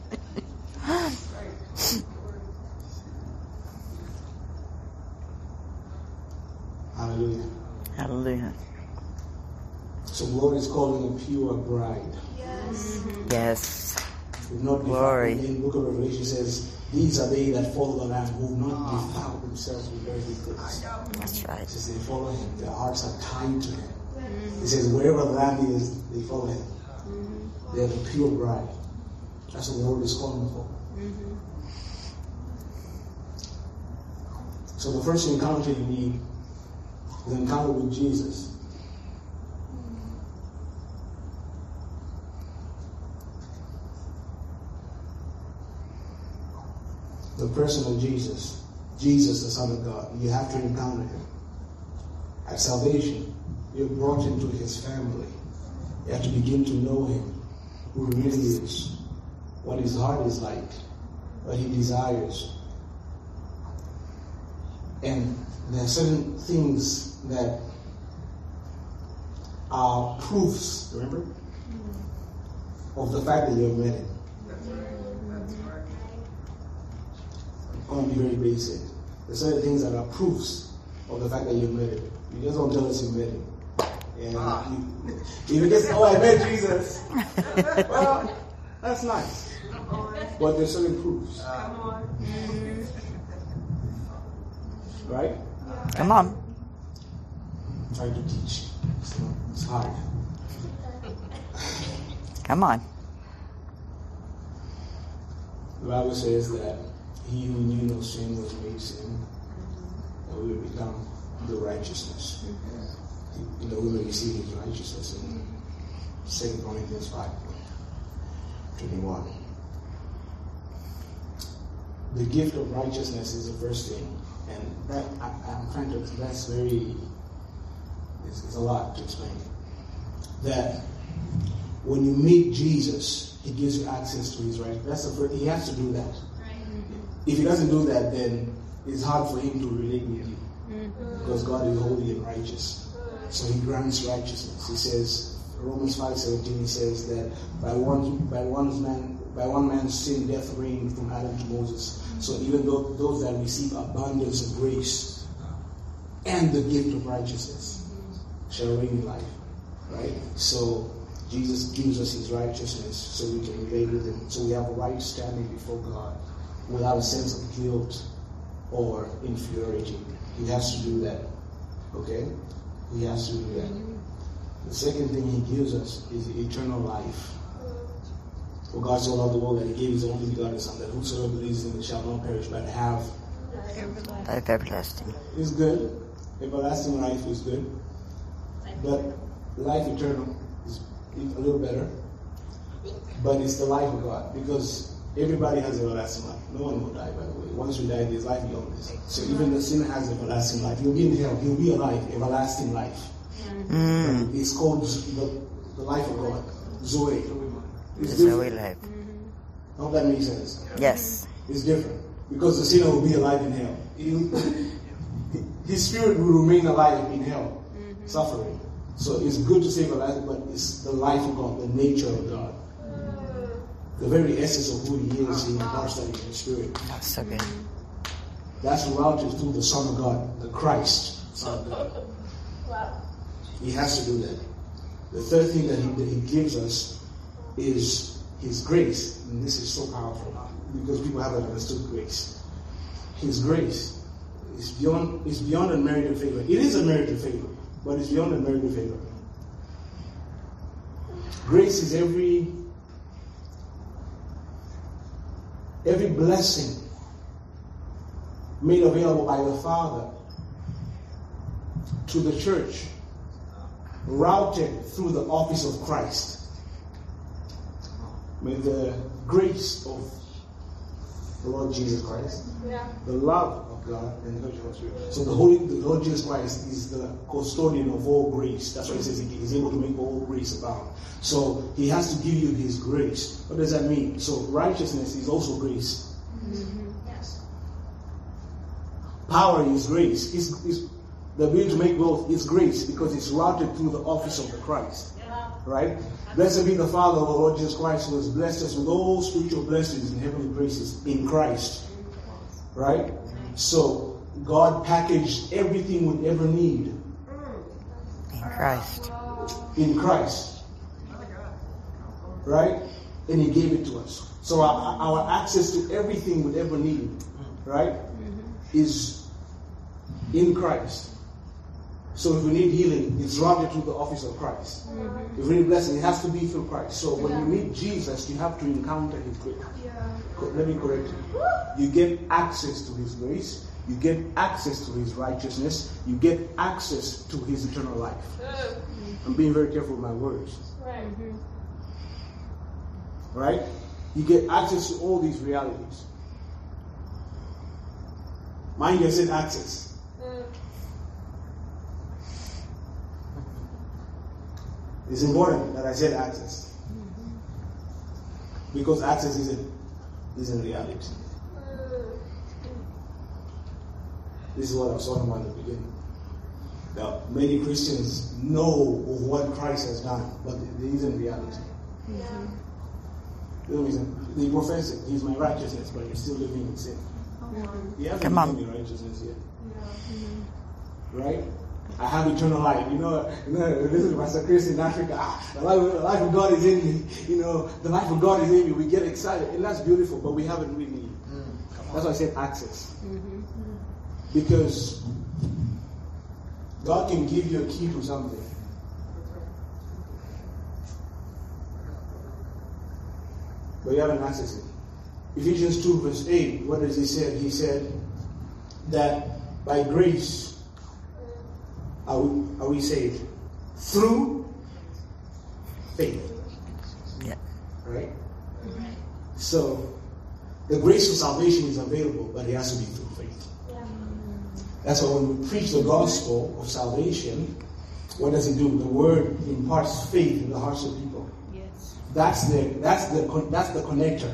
Hallelujah. Hallelujah. So the Lord is calling a pure bride. Yes. Yes. Who not Glory. defiled. In the book of Revelation says, these are they that follow the Lamb who have not defiled themselves with earthly things. That's right. It says they follow Him. Their hearts are tied to Him. It says wherever the Lamb is, they follow Him. They are the pure bride. That's what the Lord is calling for. So the first encounter you need is an encounter with Jesus. The person of Jesus, Jesus the Son of God, you have to encounter Him. At salvation, you're brought into His family. You have to begin to know Him, who He really is, what His heart is like, what He desires. And there are certain things that are proofs, remember, of the fact that you've met Him. I'm going to be very basic. There's certain things that are proofs of the fact that you've met Him. You just don't tell us you met Him. And Ah. you, if you just, oh, I met Jesus. Well, that's nice. But there's certain proofs. Come on. Right? Come on. I'm trying to teach. It's, not, it's hard. Come on. The Bible says that He who knew no sin was made sin, that we would become the righteousness. You know, we will receive His righteousness in Second Corinthians five twenty-one. The gift of righteousness is the first thing. And that, I, I'm trying to, that's very, it's, it's a lot to explain. That when you meet Jesus, He gives you access to His right. That's the first, He has to do that. If He doesn't do that, then it's hard for Him to relate with you. Because God is holy and righteous. So He grants righteousness. He says, Romans five seventeen, He says that by one by one man by one man's sin death reigned from Adam to Moses. So even though those that receive abundance of grace and the gift of righteousness shall reign in life. Right? So Jesus gives us His righteousness so we can relate with Him. So we have a right standing before God without a sense of guilt or inferiority. He has to do that. Okay? He has to do that. The second thing He gives us is eternal life. For God so loved the world that he gave his only begotten Son, that whosoever believes in him shall not perish but have. Life everlasting. It's good. Everlasting life is good. But life eternal is a little better. But it's the life of God. Because everybody has everlasting life. No one will die, by the way. Once we die, there's life beyond this. So even the sinner has everlasting life. He'll be in hell. He'll be alive. Everlasting life. Mm. It's called the, the life of God. Zoe. It's The Zoe different. life. I hope that makes sense. Yes. It's different. Because the sinner will be alive in hell. He'll- his spirit will remain alive in hell. Suffering. So it's good to say everlasting, but it's the life of God, the nature of God. The very essence of who he is, he imparts that in his spirit. That's so good. That's routed through the Son of God, the Christ, Son of God. Wow. He has to do that. The third thing that he, that he gives us is his grace. And this is so powerful because people haven't understood grace. His grace is beyond, is beyond unmerited favor. It is a merited favor, but it's beyond unmerited favor. Grace is every every blessing made available by the Father to the church, routed through the office of Christ. May the grace of the Lord Jesus Christ, Yeah. the love of God, and the Holy Spirit. So the Holy, the Lord Jesus Christ is the custodian of all grace. That's why he says he is able to make all grace abound. So he has to give you his grace. What does that mean? So righteousness is also grace. Mm-hmm. Yes. Power is grace. It's, it's, the ability to make wealth is grace because it's routed through the office of the Christ. Yeah. Right? Blessed be the Father of our Lord Jesus Christ, who has blessed us with all spiritual blessings and heavenly graces in Christ. Right? So, God packaged everything we'd ever need In Christ. in Christ. Right? And He gave it to us. So, our, our access to everything we'd ever need, right, is in Christ. So if we need healing, it's routed through the office of Christ. Mm-hmm. If we need blessing, it has to be through Christ. So when Yeah. you meet Jesus, you have to encounter His grace. Yeah. Co- Let me correct you. You get access to His grace. You get access to His righteousness. You get access to His eternal life. I'm being very careful with my words. Right. Right? You get access to all these realities. Mind you, I said access. Mm. It's important that I said access. Because access isn't, isn't reality. This is what I was talking about in the beginning. Now, many Christians know of what Christ has done, but it isn't reality. Yeah. The reason they profess it, He's my righteousness, but you're still living in sin. You haven't Come on. become your righteousness yet. Right? I have eternal life. You know, you know, listen to Pastor Chris in Africa. Ah, the, life, the life of God is in me. You know, the life of God is in me. We get excited. And that's beautiful, but we haven't really. That's why I said access. Because God can give you a key to something. But you haven't accessed it. Ephesians two verse eight, what does he say? He said that by grace are we, are we saved through faith. Yeah. Right? So the grace of salvation is available, but it has to be through faith. Yeah. That's why when we preach the gospel of salvation, what does it do? The word imparts faith in the hearts of people. Yes. That's the that's the con- that's the connector.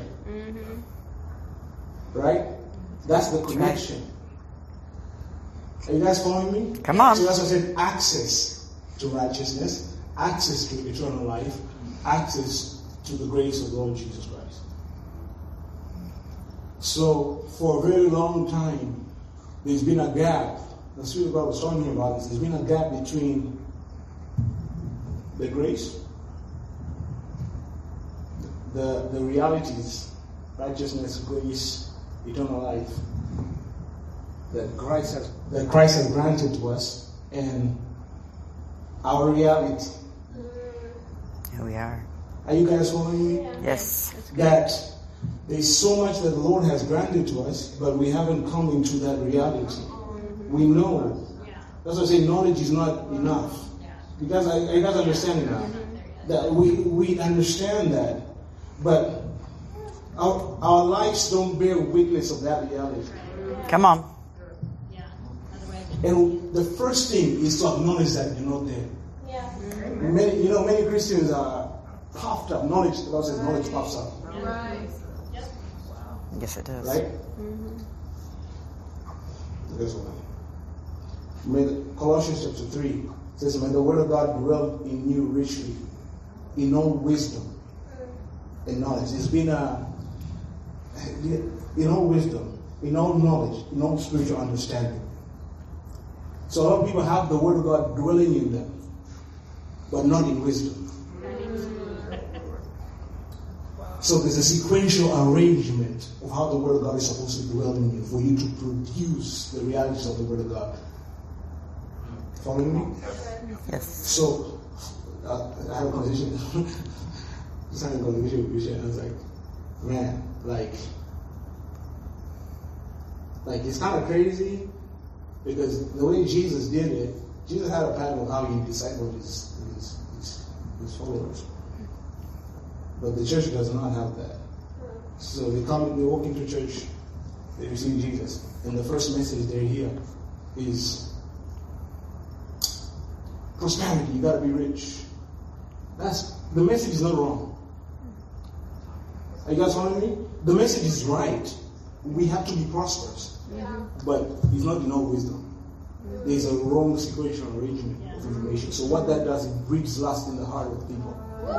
Right? That's the connection. Are you guys following me? Come on. So that's why I said access to righteousness, access to eternal life, access to the grace of the Lord Jesus Christ. So for a very long time, there's been a gap. The Spirit of God was talking about this. There's been a gap between the grace, the the realities, righteousness, grace, eternal life that Christ has that Christ has granted to us, and our reality. Here we are. Are you guys following me? Yes. That there's so much that the Lord has granted to us, but we haven't come into that reality. We know. That's why I say knowledge is not enough. You guys, are you guys understanding that? That we, we understand that, but our, our lives don't bear witness of that reality. Come on. And the first thing is to acknowledge that you're not there. Yeah. Many, you know, many Christians are puffed up. Knowledge, the Bible says knowledge puffs up. Right. Yes, it does. Right? This one. May the, Colossians chapter three says, may the word of God dwell in you richly, in all wisdom and knowledge. It's been a, in all wisdom, in all knowledge, in all spiritual understanding. So a lot of people have the word of God dwelling in them, but not in wisdom. So there's a sequential arrangement of how the word of God is supposed to dwell in you for you to produce the realities of the word of God. Following me? Yes. So uh, I had a conversation. Just had a conversation with Bishop, and I was like, man, like, like it's kind of crazy because the way Jesus did it, Jesus had a pattern of how he discipled his his, his, his followers. But the church does not have that. So they come, they walk into church, they receive Jesus, and the first message they hear is prosperity. You got to be rich. That's the message is not wrong. Are you guys following me? The message is right. We have to be prosperous, but it's not in all wisdom. There's a wrong sequential arrangement of information. So what that does, it breeds lust in the heart of people.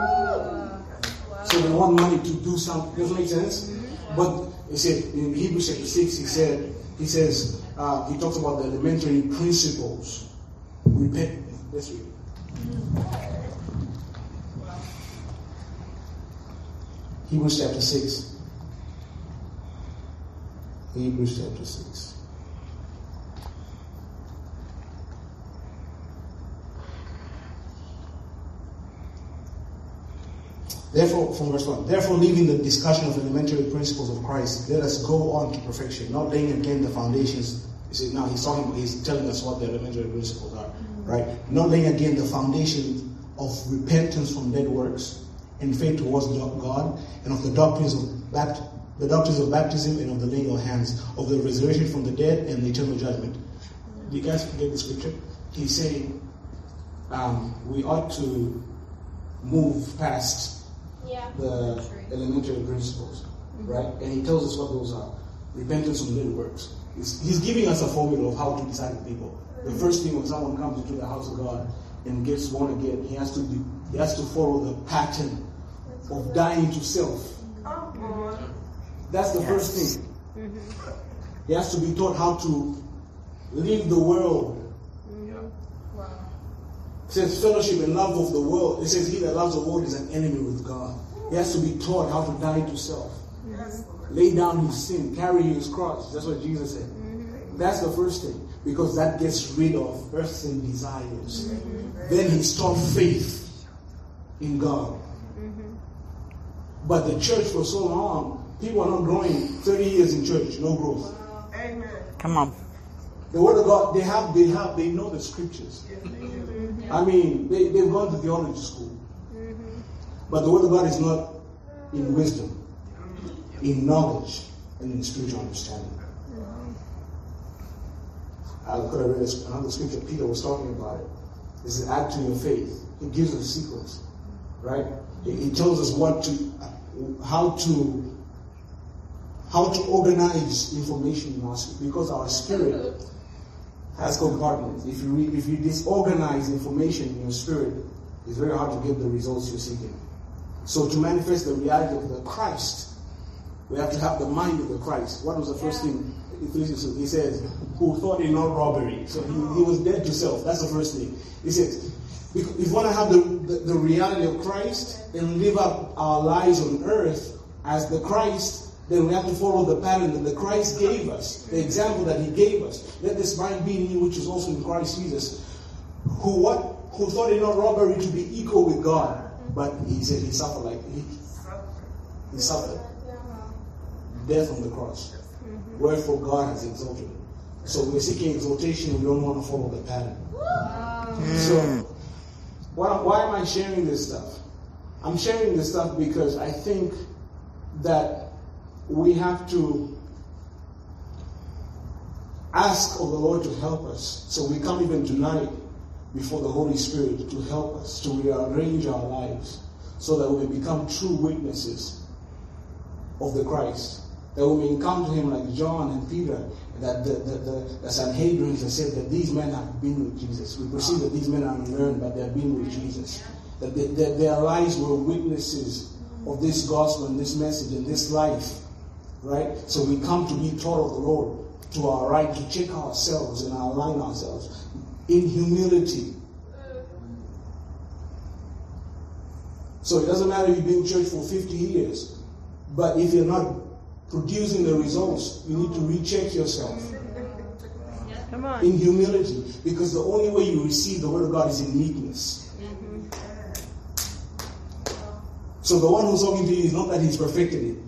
So they want money to do something. Does that make sense? But he said in Hebrews chapter six, he said, he says, uh, he talks about the elementary principles. Repent. Let's read. Hebrews chapter six. Hebrews chapter six. Therefore, from verse one, therefore, leaving the discussion of elementary principles of Christ, let us go on to perfection, not laying again the foundations. You see, now he's talking, he's telling us what the elementary principles are, right? Not laying again the foundation of repentance from dead works and faith towards God, and of the doctrines of bapt- the doctrines of baptism and of the laying of hands, of the resurrection from the dead and the eternal judgment. Do you guys get the scripture? He's saying um, we ought to move past Yeah. the elementary principles, right? And he tells us what those are. Repentance from dead works. He's, he's giving us a formula of how to disciple people. The first thing when someone comes into the house of God and gets born again, he has to be, he has to follow the pattern of dying to self. That's the first thing. He has to be taught how to leave the world. It says fellowship and love of the world. It says he that loves the world is an enemy with God. He has to be taught how to die to self. Lay down his sin, carry his cross. That's what Jesus said. That's the first thing. Because that gets rid of earthly desires. Then he's taught faith in God. But the church for so long, people are not growing. thirty years in church, no growth. Amen. Come on. The word of God, they have, they have, they know the scriptures. I mean, they, they've gone to theology school. But the word of God is not in wisdom, in knowledge, and in spiritual understanding. I could have read another scripture. Peter was talking about it. It says, add to your faith. He gives us a sequence, right? He, he tells us what to, how to, how to organize information in our spirit, because our spirit has compartments. If you re, if you disorganize information in your spirit, it's very hard to get the results you're seeking. So to manifest the reality of the Christ, we have to have the mind of the Christ. What was the first thing? He says, who thought in not robbery. So he, he was dead to self. That's the first thing. He says, if we want to have the, the, the reality of Christ and live up our lives on earth as the Christ, then we have to follow the pattern that the Christ gave us, the example that he gave us. Let this mind be in you, which is also in Christ Jesus, who what? Who thought it not robbery to be equal with God. But he said he suffered like he, he suffered death on the cross. Wherefore God has exalted him. So we're seeking exaltation. We don't want to follow the pattern. So why, why am I sharing this stuff? I'm sharing this stuff because I think that we have to ask of the Lord to help us. So we come even tonight before the Holy Spirit to help us, to rearrange our lives so that we become true witnesses of the Christ. That we may come to him like John and Peter, that the, the, the, the Sanhedrin has said that these men have been with Jesus. We perceive that these men are unlearned, but they have been with Jesus. That they, they, their lives were witnesses of this gospel and this message and this life. Right? So we come to be taught of the Lord, to our right, to check ourselves and align ourselves in humility. So it doesn't matter if you've been in church for fifty years, but if you're not producing the results, you need to recheck yourself. Come on. In humility, because the only way you receive the word of God is in meekness. Mm-hmm. So the one who's talking to you is not that he's perfected it.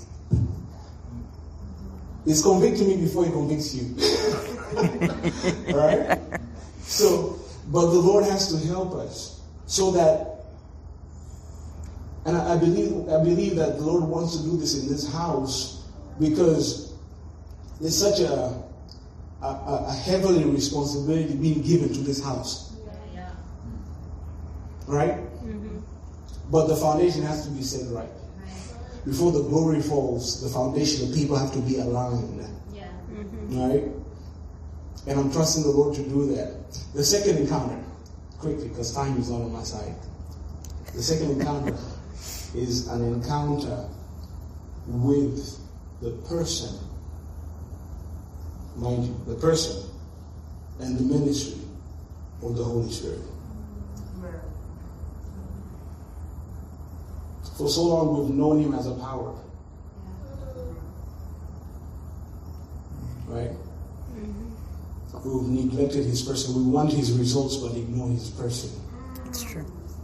He's convicting me before he convicts you. Alright? So, but the Lord has to help us so that, and I, I believe I believe that the Lord wants to do this in this house because there's such a a, a heavenly responsibility being given to this house. Yeah. Right? Mm-hmm. But the foundation has to be set right. Before the glory falls, the foundation of people have to be aligned. Yeah. Mm-hmm. Right? And I'm trusting the Lord to do that. The second encounter, quickly, because time is not on my side. The second encounter is an encounter with the person, mind you, the person and the ministry of the Holy Spirit. For so long we've known him as a power. Right? Mm-hmm. We've neglected his person. We want his results but ignore his person. It's true.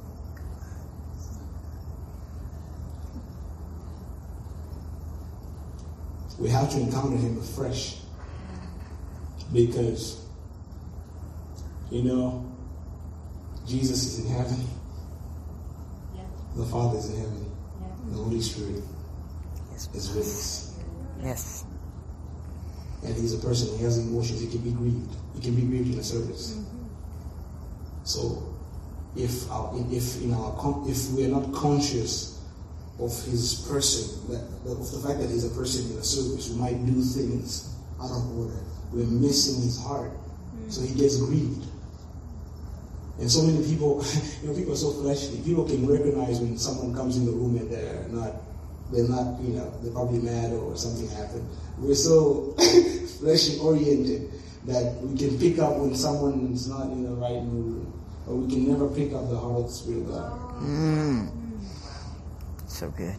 We have to encounter him afresh. Because, you know, Jesus is in heaven. Yeah. The Father is in heaven. Yeah. The Holy Spirit Yes. is with us. Yes. And he's a person, he has emotions, he can be grieved. He can be grieved in a service. Mm-hmm. So, if our, if in our if we are not conscious of his person, that, of the fact that he's a person in a service, we might do things out of order. We're missing his heart. Mm-hmm. So he gets grieved. And so many people, you know, people are so fleshly. People can recognize when someone comes in the room and they're not, they're not, you know, they're probably mad or something happened. We're so fleshly oriented that we can pick up when someone is not in the right mood, or we can never pick up the heart of the Spirit of God. Mm. So good.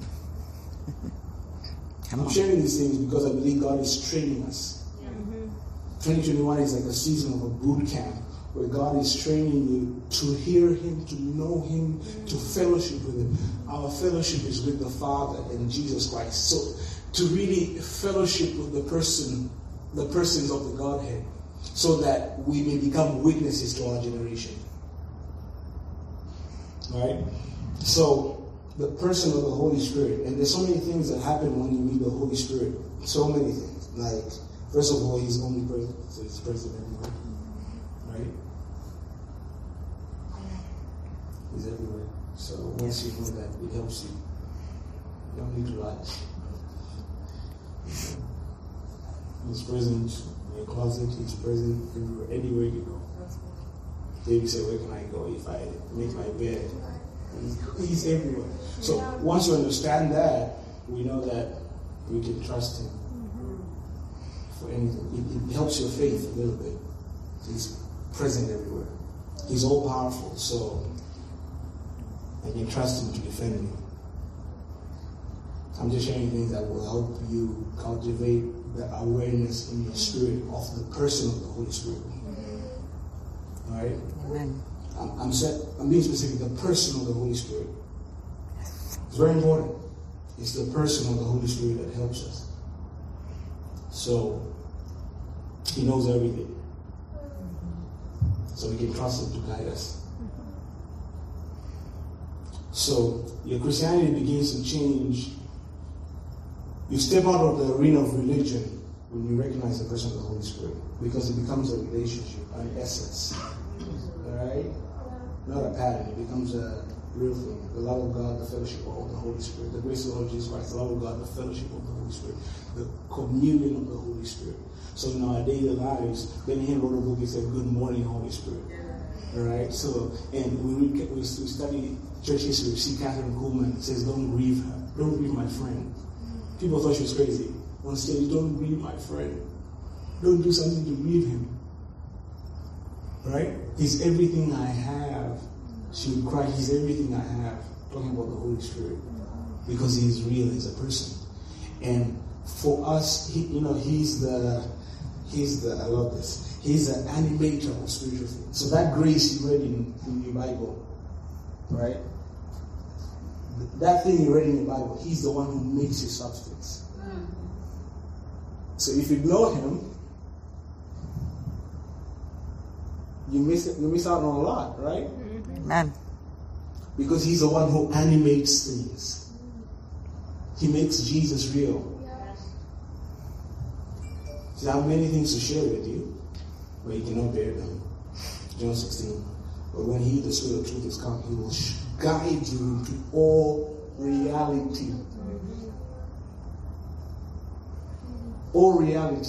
Come I'm on. sharing these things because I believe God is training us. Mm-hmm. twenty twenty-one is like a season of a boot camp where God is training you to hear him, to know him, mm-hmm. to fellowship with him. Our fellowship is with the Father and Jesus Christ. So to really fellowship with the person, the persons of the Godhead, so that we may become witnesses to our generation. Right? So the person of the Holy Spirit, and there's so many things that happen when you meet the Holy Spirit. So many things. Like, first of all, he's omnipresent, so he's present everywhere. Right? He's everywhere. So once you know that, it helps you. You don't need to lie. He's present in your closet, he's present everywhere, anywhere you go. David said, where can I go if I make my bed? He's, he's everywhere. So once you understand that, we know that we can trust him for anything. It, it helps your faith a little bit. He's present everywhere. He's all powerful, so I can trust him to defend me. I'm just sharing things that will help you cultivate the awareness in your spirit of the person of the Holy Spirit. Alright? Amen. I'm, I'm, set, I'm being specific, the person of the Holy Spirit. It's very important. It's the person of the Holy Spirit that helps us. So, he knows everything. So we can trust him to guide us. So, your Christianity begins to change. You step out of the arena of religion when you recognize the person of the Holy Spirit, because it becomes a relationship, an essence. Alright? Not a pattern, it becomes a real thing. The love of God, the fellowship of the Holy Spirit, the grace of the Lord Jesus Christ, the love of God, the fellowship of the Holy Spirit, the communion of the Holy Spirit. So in our daily lives, Ben Hinn wrote a book, he said, Good Morning, Holy Spirit. Alright? So, and we, read, we study church history, we see Catherine Kuhlman, it says, don't grieve her. Don't grieve my friend. People thought she was crazy. On stage, don't grieve my friend. Don't do something to grieve him. Right? He's everything I have. She would cry, he's everything I have. Talking about the Holy Spirit. Because he is real, he's a person. And for us, he, you know, he's the, he's the, I love this, he's the animator of spiritual things. So that grace you read in, in your Bible, right? That thing you read in the Bible, he's the one who makes his substance. So if you ignore him, you miss it, you miss out on a lot, right? Amen. Because he's the one who animates things. He makes Jesus real. See, I have many things to share with you, but you cannot bear them. John sixteen. But when he, the Spirit of truth, is come, he will guide you into all reality. All reality.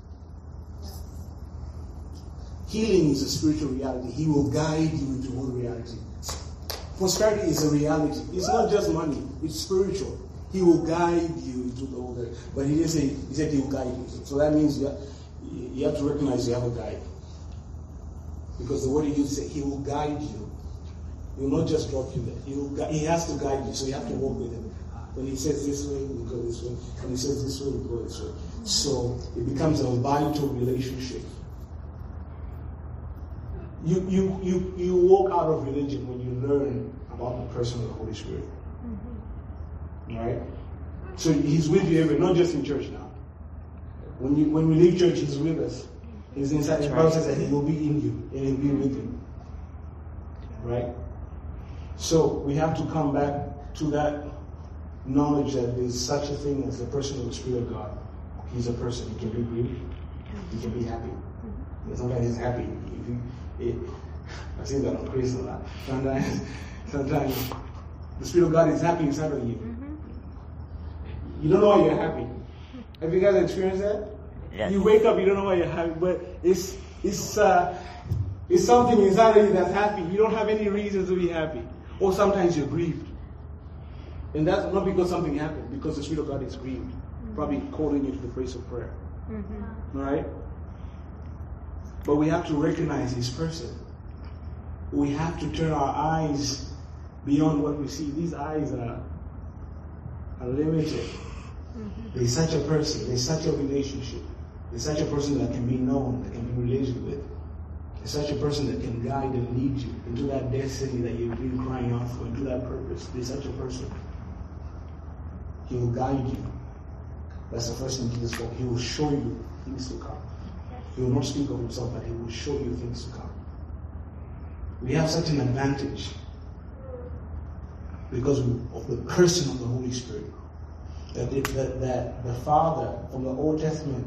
Healing is a spiritual reality. He will guide you into all reality. Prosperity is a reality. It's not just money. It's spiritual. He will guide you into the whole reality. But he didn't say, he said he will guide you. So that means you have, you have to recognize you have a guide. Because the word he used, he will guide you. He will not just drop you there. He, will, he has to guide you. So you have to walk with him. When he says this way, we go this way. When he says this way, we go this way. So it becomes a vital relationship. You, you, you, you walk out of religion when you learn about the person of the Holy Spirit. Mm-hmm. Right? So he's with you every, not just in church now. When you when we leave church, he's with us. He's inside. The Bible says that he will be in you and he'll be with you. Right? So we have to come back to that knowledge that there's such a thing as the person of the Spirit of God. He's a person. He can be grieved. He can be happy. Sometimes he's happy. If he, It, I see that on Chris a lot. Sometimes, sometimes the Spirit of God is happy inside of you. Mm-hmm. You don't know why you're happy. Have you guys experienced that? Yes. You wake up, you don't know why you're happy, but it's it's uh, it's something inside of you that's happy. You don't have any reason to be happy. Or sometimes you're grieved, and that's not because something happened, because the Spirit of God is grieved, mm-hmm. probably calling you to the place of prayer. Mm-hmm. All right. But we have to recognize his person. We have to turn our eyes beyond what we see. These eyes are, are limited. Mm-hmm. There's such a person. There's such a relationship. There's such a person that can be known, that can be related with. There's such a person that can guide and lead you into that destiny that you've been crying out for, into that purpose. There's such a person. He will guide you. That's the first thing Jesus spoke. He will show you things to come. He will not speak of himself, but he will show you things to come. We have such an advantage because of the person of the Holy Spirit. That, it, that, that the Father, from the Old Testament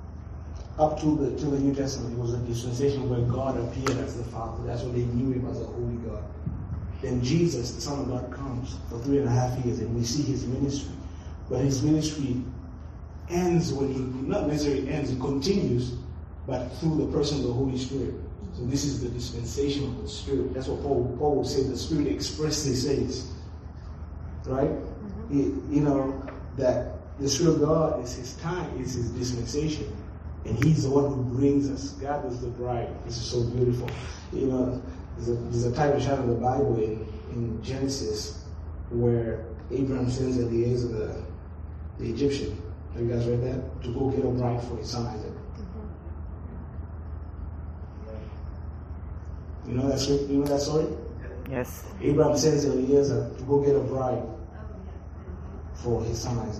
up to the, to the New Testament, it was a dispensation where God appeared as the Father. That's when they knew him as a holy God. Then Jesus, the Son of God, comes for three and a half years, and we see his ministry. But his ministry ends when he, not necessarily ends, it continues, but through the person of the Holy Spirit. So this is the dispensation of the Spirit. That's what Paul, Paul would say, the Spirit expressly says. Right? Mm-hmm. It, you know, that the Spirit of God is his time, is his dispensation. And he's the one who brings us. God is the bride. This is so beautiful. You know, there's a, there's a type of shot in the Bible in, in Genesis where Abraham sends Eliezer, the, the Egyptian. Have you guys read that? To go get a bride for his son Isaac. You know that script? You know that story? Yes. Abraham sends Eliezer to go get a bride for his son Isaac.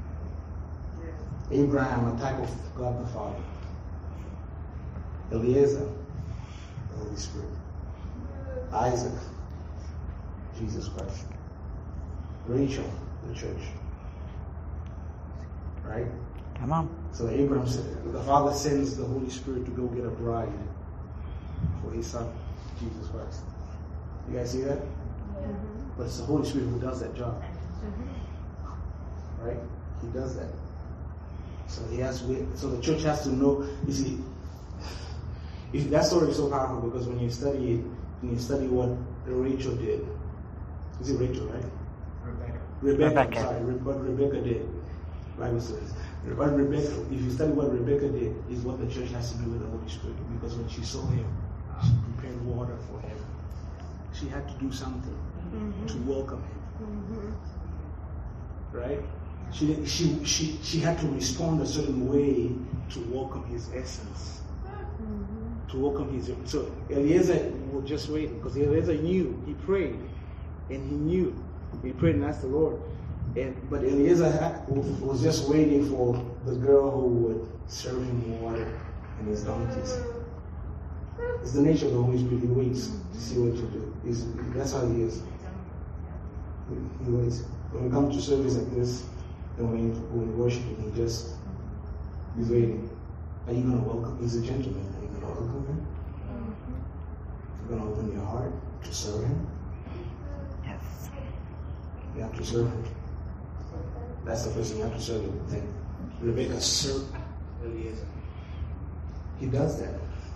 Abraham, a type of God the Father. Eliezer, the Holy Spirit. Isaac, Jesus Christ. Rachel, the church. Right? Come on. So Abraham said, the Father sends the Holy Spirit to go get a bride for his son, Jesus Christ. You guys see that? Mm-hmm. But it's the Holy Spirit who does that job. Mm-hmm. Right? He does that. So he has to, so the church has to know, you see, if that story is so powerful because when you study it, when you study what Rachel did, is it Rachel, right? Rebecca. Rebecca, Rebecca. I'm sorry, what Rebecca did. Bible says. What Rebecca, if you study what Rebecca did, is what the church has to do with the Holy Spirit. Because when she saw him, she prepared water for him. She had to do something Mm-hmm. to welcome him. Mm-hmm. Right? She, didn't- she, she, she had to respond a certain way to welcome his essence. Mm-hmm. To welcome his. So Eliezer was just waiting because Eliezer knew. He prayed, and he knew. He prayed and asked the Lord. And but Eliezer had, was just waiting for the girl who would serve him water and his donkeys. It's the nature of the Holy Spirit. He waits to see what you do. He's, that's how he is. He, he waits. When we come to service like this, and when, when we worship him, he just he's waiting. Are you going to welcome? He's a gentleman. Are you going to welcome him? You're going to open your heart to serve him. Yes. You have to serve him. That's the person you have to serve him. Then Rebecca served Eliezer. He does that.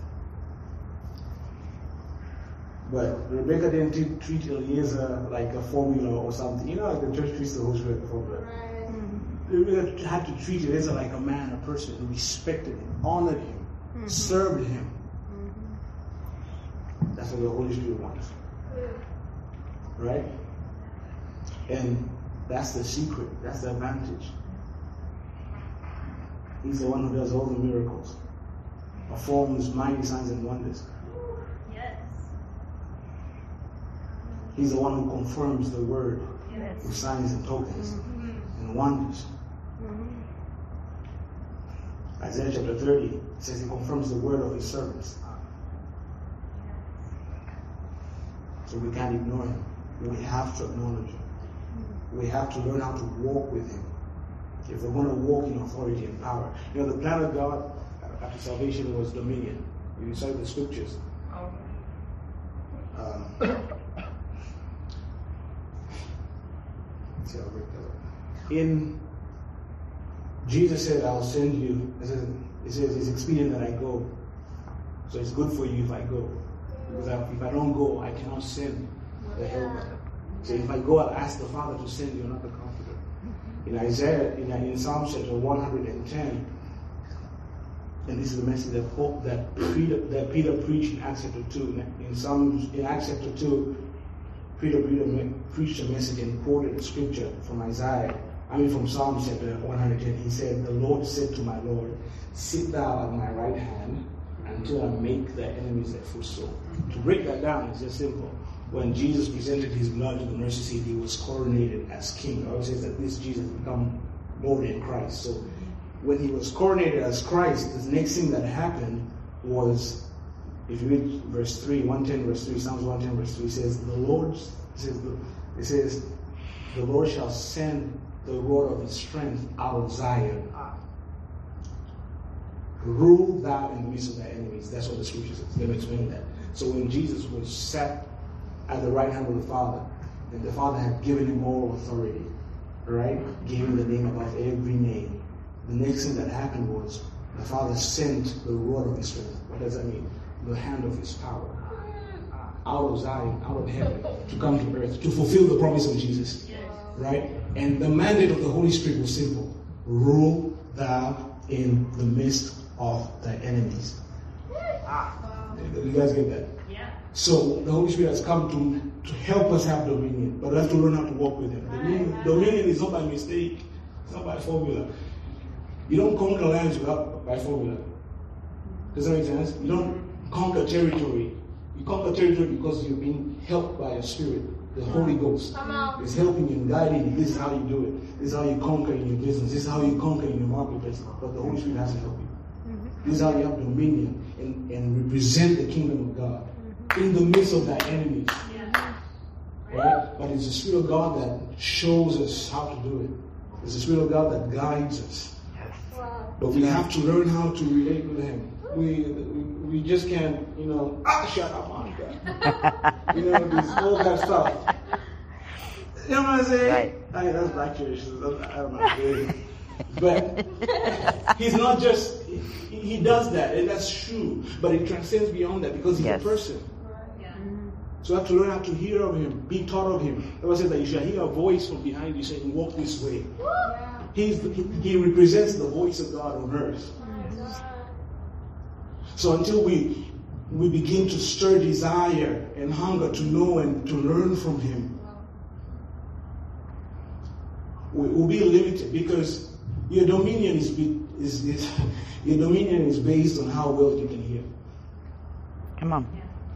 But Rebecca didn't t- treat Eliezer like a formula or something. You know, like the church treats the Holy Spirit like a formula. Rebecca had to treat Eliezer like a man, a person who respected him, honored him, Mm-hmm. served him. Mm-hmm. That's what the Holy Spirit wants. Right? And that's the secret. That's the advantage. He's the one who does all the miracles, performs mighty signs and wonders. Yes. He's the one who confirms the word Yes. with signs and tokens Mm-hmm. and wonders. Mm-hmm. Isaiah chapter thirty says he confirms the word of his servants. So we can't ignore him. We have to acknowledge him. We have to learn how to walk with him. If we're going to walk in authority and power. You know, the plan of God after salvation was dominion. You study the scriptures. Um, see, I'll break that up. In Jesus said, I'll send you. It says, it says it's expedient that I go. So it's good for you if I go. Because I, if I don't go, I cannot send the helper. So if I go, I'll ask the Father to send you another comforter. In Isaiah, in, in Psalm chapter one hundred ten, and this is the message that Paul, that Peter, that Peter preached in Acts chapter two. In Psalms, in Acts chapter two, Peter, Peter preached a message and quoted a scripture from Isaiah. I mean, from Psalm chapter one hundred ten. He said, "The Lord said to my Lord, sit thou at my right hand until I make thy enemies thy footstool." To break that down is just simple. When Jesus presented his blood to the mercy seat, he was coronated as king. I always say that this Jesus become Lord in Christ. So when he was coronated as Christ, the next thing that happened was, if you read verse three, one ten verse three, Psalms one ten verse three says, the Lord, it says, it says, the Lord shall send the rod of his strength out of Zion. Rule thou in the midst of thy enemies. That's what the scripture says. Let me explain that. So when Jesus was sat at the right hand of the Father, and the Father had given him all authority, right? Gave him the name above every name. The next thing that happened was the Father sent the rod of his strength. What does that mean? The hand of his power. Out of Zion, out of heaven, to come to earth, to fulfill the promise of Jesus. Right? And the mandate of the Holy Spirit was simple. Rule thou in the midst of thy enemies. You guys get that? Yeah. So the Holy Spirit has come to, to help us have dominion, but we have to learn how to walk with him. Dominion, dominion is not by mistake. It's not by formula. You don't conquer lands without by formula. Does that make sense? You don't conquer territory. You conquer territory because you're being helped by a spirit. The Holy Ghost Come on. is helping you and guiding you. This is how you do it. This is how you conquer in your business. This is how you conquer in your marketplace. But the Holy Spirit has to help you. Mm-hmm. This is how you have dominion and, and represent the kingdom of God in the midst of thy enemies. Yeah. Right? But it's the Spirit of God that shows us how to do it. It's the Spirit of God that guides us. Wow. But we have to learn how to relate with Him. We we, we just can't, you know, ah, shut up, Monica. You know, this all that stuff. You know what I'm saying? Right. I mean, that's black church. I don't know. But He's not just, he, he does that, and that's true. But it transcends beyond that because He's Yes. a person. Yeah. So we have to learn how to hear of Him, be taught of Him. The Bible says that you shall hear a voice from behind you saying, walk this way. Yeah. He's, he, he represents the voice of God on earth. So until we we begin to stir desire and hunger to know and to learn from Him, we will be limited because your dominion is, be, is, is your dominion is based on how well you can hear. Come on.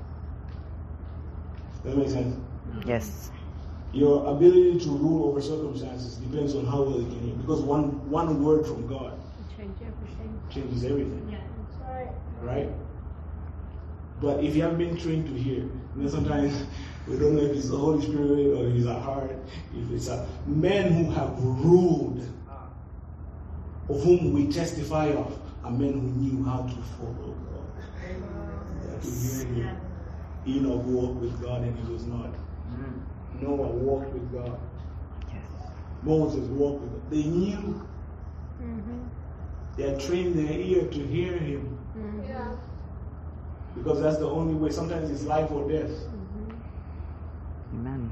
That makes sense. Yes. Your ability to rule over circumstances depends on how well you can hear. Because one one word from God Change everything. changes everything. Yeah. That's right. Right? But if you haven't been trained to hear, you know, sometimes we don't know if it's the Holy Spirit or if it's our heart, if it's a men who have ruled, of whom we testify of, are men who knew how to follow God. They had to hear Him. Enoch walked with God and he was not. Noah walked with God. Yes. Moses walked with God. They knew. Mm-hmm. They had trained their ear to hear Him. Mm-hmm. Yeah. Because that's the only way. Sometimes it's life or death. Amen.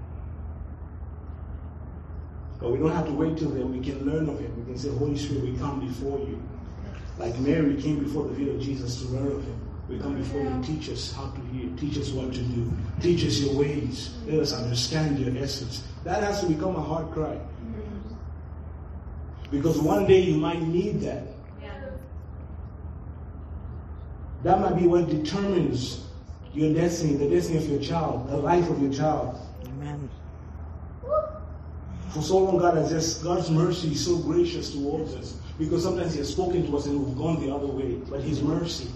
But we don't have to wait till then. We can learn of Him. We can say, Holy Spirit, we come before you. Like Mary came before the feet of Jesus to learn of Him. We come before you, teach us how to hear, teach us what to do, teach us your ways, let us understand your essence. That has to become a heart cry. Because one day you might need that. That might be what determines your destiny, the destiny of your child, the life of your child. Amen. For so long, God has just, God's mercy is so gracious towards us. Because sometimes He has spoken to us and we've gone the other way. But His mercy.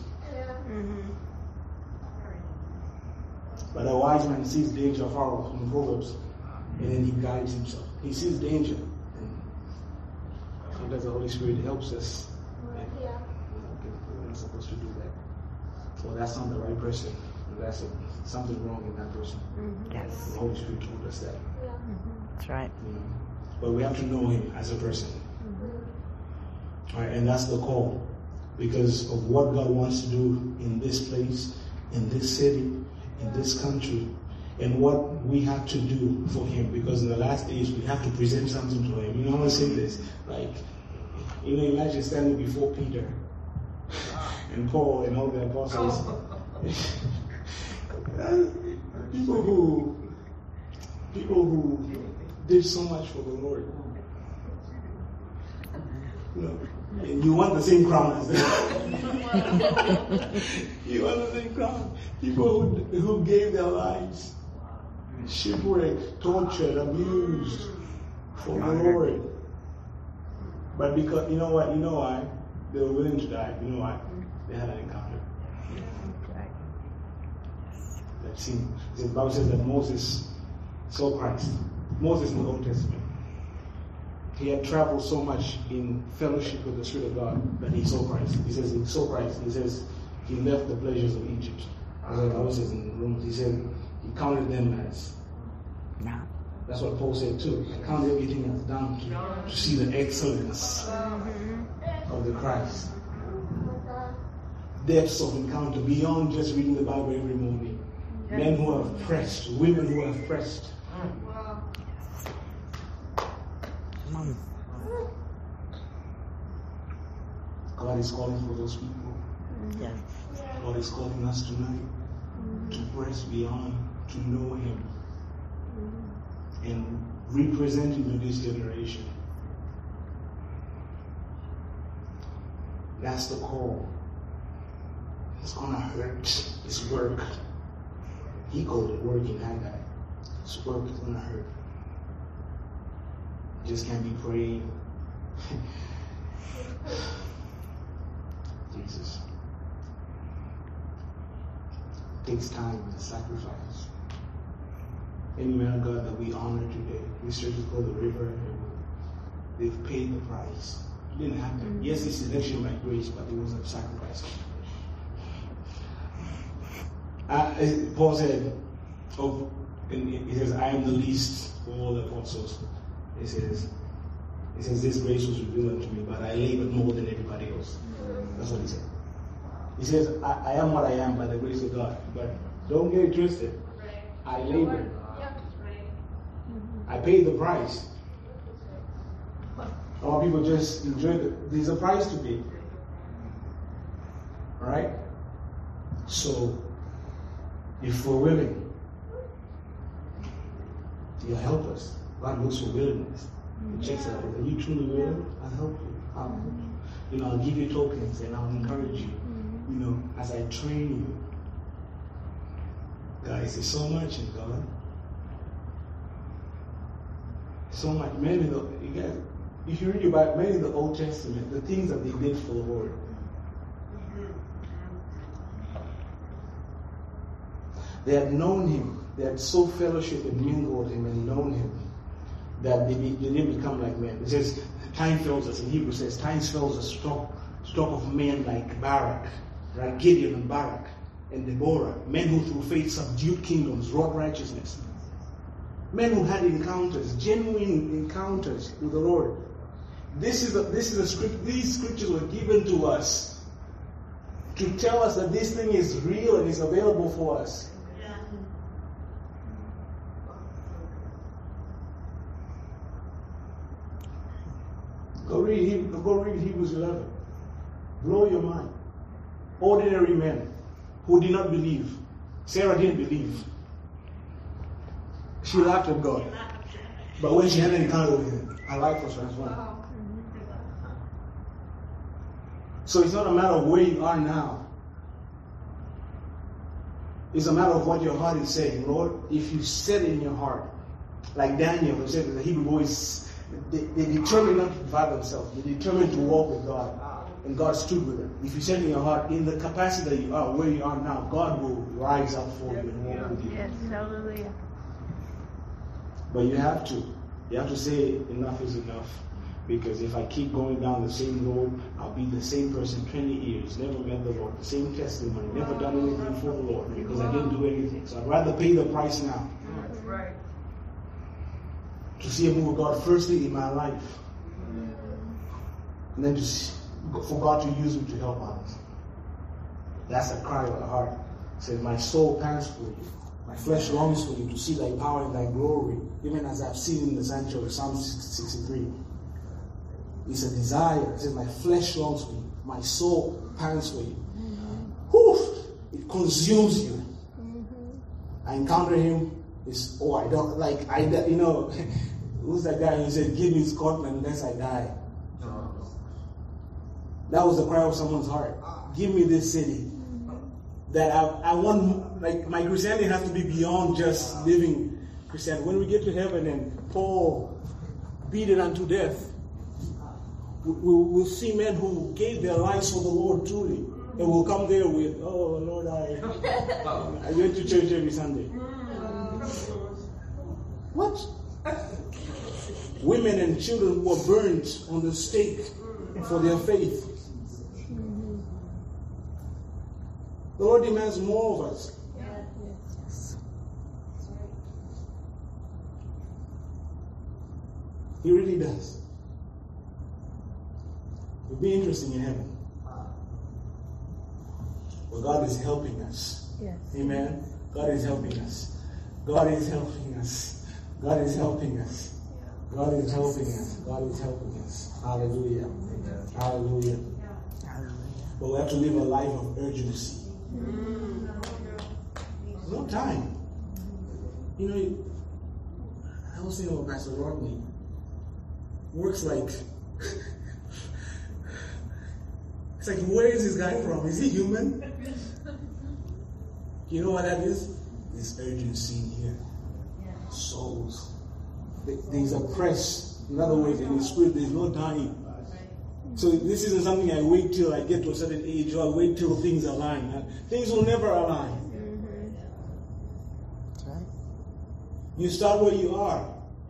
But a wise man sees danger far off in Proverbs, and then he guides himself. He sees danger, and sometimes the Holy Spirit helps us. And, you know, we're not supposed to do that. Well, that's not the right person. That's a, something wrong in that person. Yes. The Holy Spirit told us that. That's right. You know? But we have to know Him as a person. All right, and that's the call. Because of what God wants to do in this place, in this city, in this country, and what we have to do for Him. Because in the last days, we have to present something to Him. You know, I want to say this. Like, you know, imagine standing before Peter and Paul and all the apostles. people who people who did so much for the Lord. You know, and you want the same crown as them. You want the same crown. People who, who gave their lives, shipwrecked, tortured, abused for the Lord. But because, you know what, you know why? They were willing to die. You know why? They had an encounter. That scene. The Bible says that Moses saw Christ. Moses in the Old Testament. He had traveled so much in fellowship with the Spirit of God that he saw Christ. He says he saw Christ. He says he left the pleasures of Egypt. As the Bible says in Romans, he said he counted them as. Yeah. That's what Paul said too. I count everything as down to, to see the excellence of the Christ. Depths of encounter beyond just reading the Bible every morning. Men who have pressed, women who have pressed. Come on. God is calling for those people. Yes. God is calling us tonight to press beyond, to know Him, and represent Him to this generation. That's the call. It's gonna hurt. It's work. He called it working Haggai. It's work is gonna hurt. You just can't be praying. Jesus. It takes time and sacrifice. Any man of God that we honor today, this church is called the River, and they've paid the price. It didn't happen. Yes, it's election by grace, but it was a sacrifice. Uh, Paul said, oh, he says, I am the least of all the apostles. He says, he says, this grace was revealed unto me, but I labored more than everybody else. That's what he said. He says, I, I am what I am by the grace of God, but don't get it twisted. I labored. I paid the price. A lot of people just enjoy it. There's a price to pay. Alright? So, if we're willing, He'll help us. God looks for willingness. He checks it out. Are you truly willing? I'll help you. I'll help you. You know, I'll give you tokens and I'll encourage you. You know, as I train you. Guys, there's so much in God. So much. Many of the, you guys, if you read about many of the Old Testament, the things that they did for the Lord. They had known Him. They had so fellowship and mingled Him and known Him that they, be, they didn't become like men. It says, time fails us. In Hebrew says, time fails us stock, stock of men like Barak, like Gideon and Barak and Deborah. Men who through faith subdued kingdoms, wrought righteousness. Men who had encounters, genuine encounters with the Lord. This is a, this is a script. These scriptures were given to us to tell us that this thing is real and is available for us. Yeah. Go read, go read Hebrews eleven. Blow your mind. Ordinary men who did not believe. Sarah didn't believe. She laughed at God. But when she had an encounter with Him, her life was transformed. So it's not a matter of where you are now. It's a matter of what your heart is saying. Lord, if you said in your heart, like Daniel, who said that the Hebrew boys, they, they determined not to provide themselves. They determined to walk with God. And God stood with them. If you said in your heart, in the capacity that you are, where you are now, God will rise up for you and walk with you. Yes, hallelujah. But you have to. You have to say enough is enough. Because if I keep going down the same road, I'll be the same person twenty years, never met the Lord, the same testimony, never done anything for the Lord because I didn't do anything. So I'd rather pay the price now. That's right. To see a move of God firstly in my life. And then to see, for God to use me to help others. That's a cry of the heart. It says, my soul pants for you. My flesh longs for you to see thy power and thy glory, even as I've seen in the sanctuary. Psalm sixty-three. It's a desire. It says, my flesh longs for you. My soul pants for you. Mm-hmm. Whew, it consumes you. Mm-hmm. I encounter him. It's, oh, I don't, like, I, you know, who's that guy who said, give me Scotland unless I die? No. That was the cry of someone's heart. Give me this city. Mm-hmm. That I, I want, like, my Christianity has to be beyond just living Christianity. When we get to heaven and Paul beat it unto death, We'll, we'll see men who gave their lives for the Lord truly. And we'll come there with, oh, Lord, I, I went to church every Sunday. What? Women and children who were burned on the stake for their faith. The Lord demands more of us. He really does. It'll be interesting in heaven. Well, God is helping us. Yes. Amen. God is helping us. God is helping us. God is helping us. God is helping us. God is helping us. Hallelujah. Yes. Hallelujah. Hallelujah. But we have to live a life of urgency. There's no time. You know, I was thinking about Pastor Rodney. Works like it's like, where is this guy from? Is he human? You know what that is? There's urgency here. Souls. There's a press. In other words, in the spirit, there's no dying. So this isn't something I wait till I get to a certain age, or I wait till things align. Things will never align. That's right. You start where you are.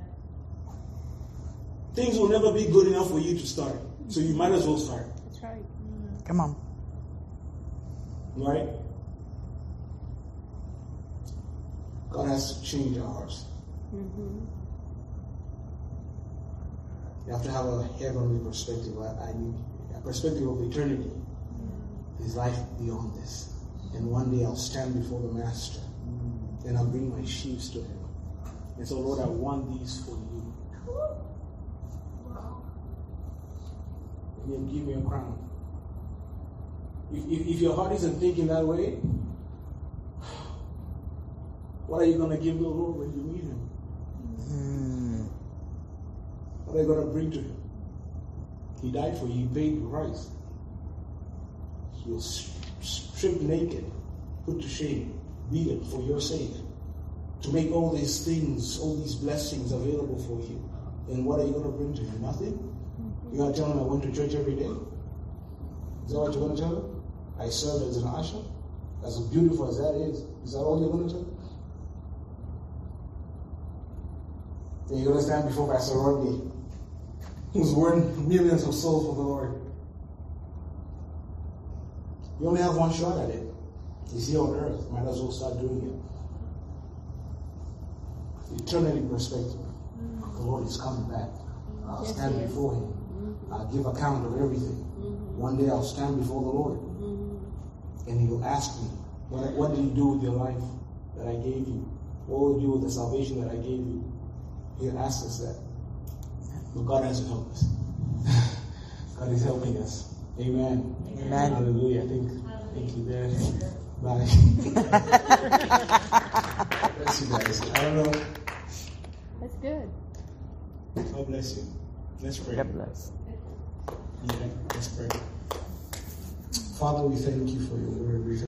Things will never be good enough for you to start. So you might as well start. That's right. Come on. Right? God has to change our hearts. Mm-hmm. You have to have a heavenly perspective. I, I need a perspective of eternity. There's life beyond this. And one day I'll stand before the Master. And I'll bring my sheaves to him. And so, Lord, I want these for you. And then give me a crown. If, if, if your heart isn't thinking that way, what are you going to give the Lord when you meet him? Mm. What are you going to bring to him? He died for you. He paid the price. He was stripped naked, put to shame, beaten for your sake, to make all these things, all these blessings available for you. And what are you going to bring to him? Nothing? You're going to tell him I went to church every day? Is that what you're going to tell him? I served as an usher? As beautiful as that is, is that all you're going to tell him? Then you're going to stand before Pastor Rodney, who's won millions of souls for the Lord. You only have one shot at it. He's here on earth. Might as well start doing it. Eternity perspective. The Lord is coming back. I'll Yes, stand he is. before him. I'll give account of everything. One day I'll stand before the Lord. And he'll ask me, what, what did you do with your life that I gave you? What will you do with the salvation that I gave you? He'll ask us that. But God has to help us. God is helping us. Amen. Amen. Hallelujah. Thank, thank you there. Bye. Bless you guys. I don't know. That's good. God bless you. Let's pray. God bless. Yeah, let's pray. Father, we thank you for your word. We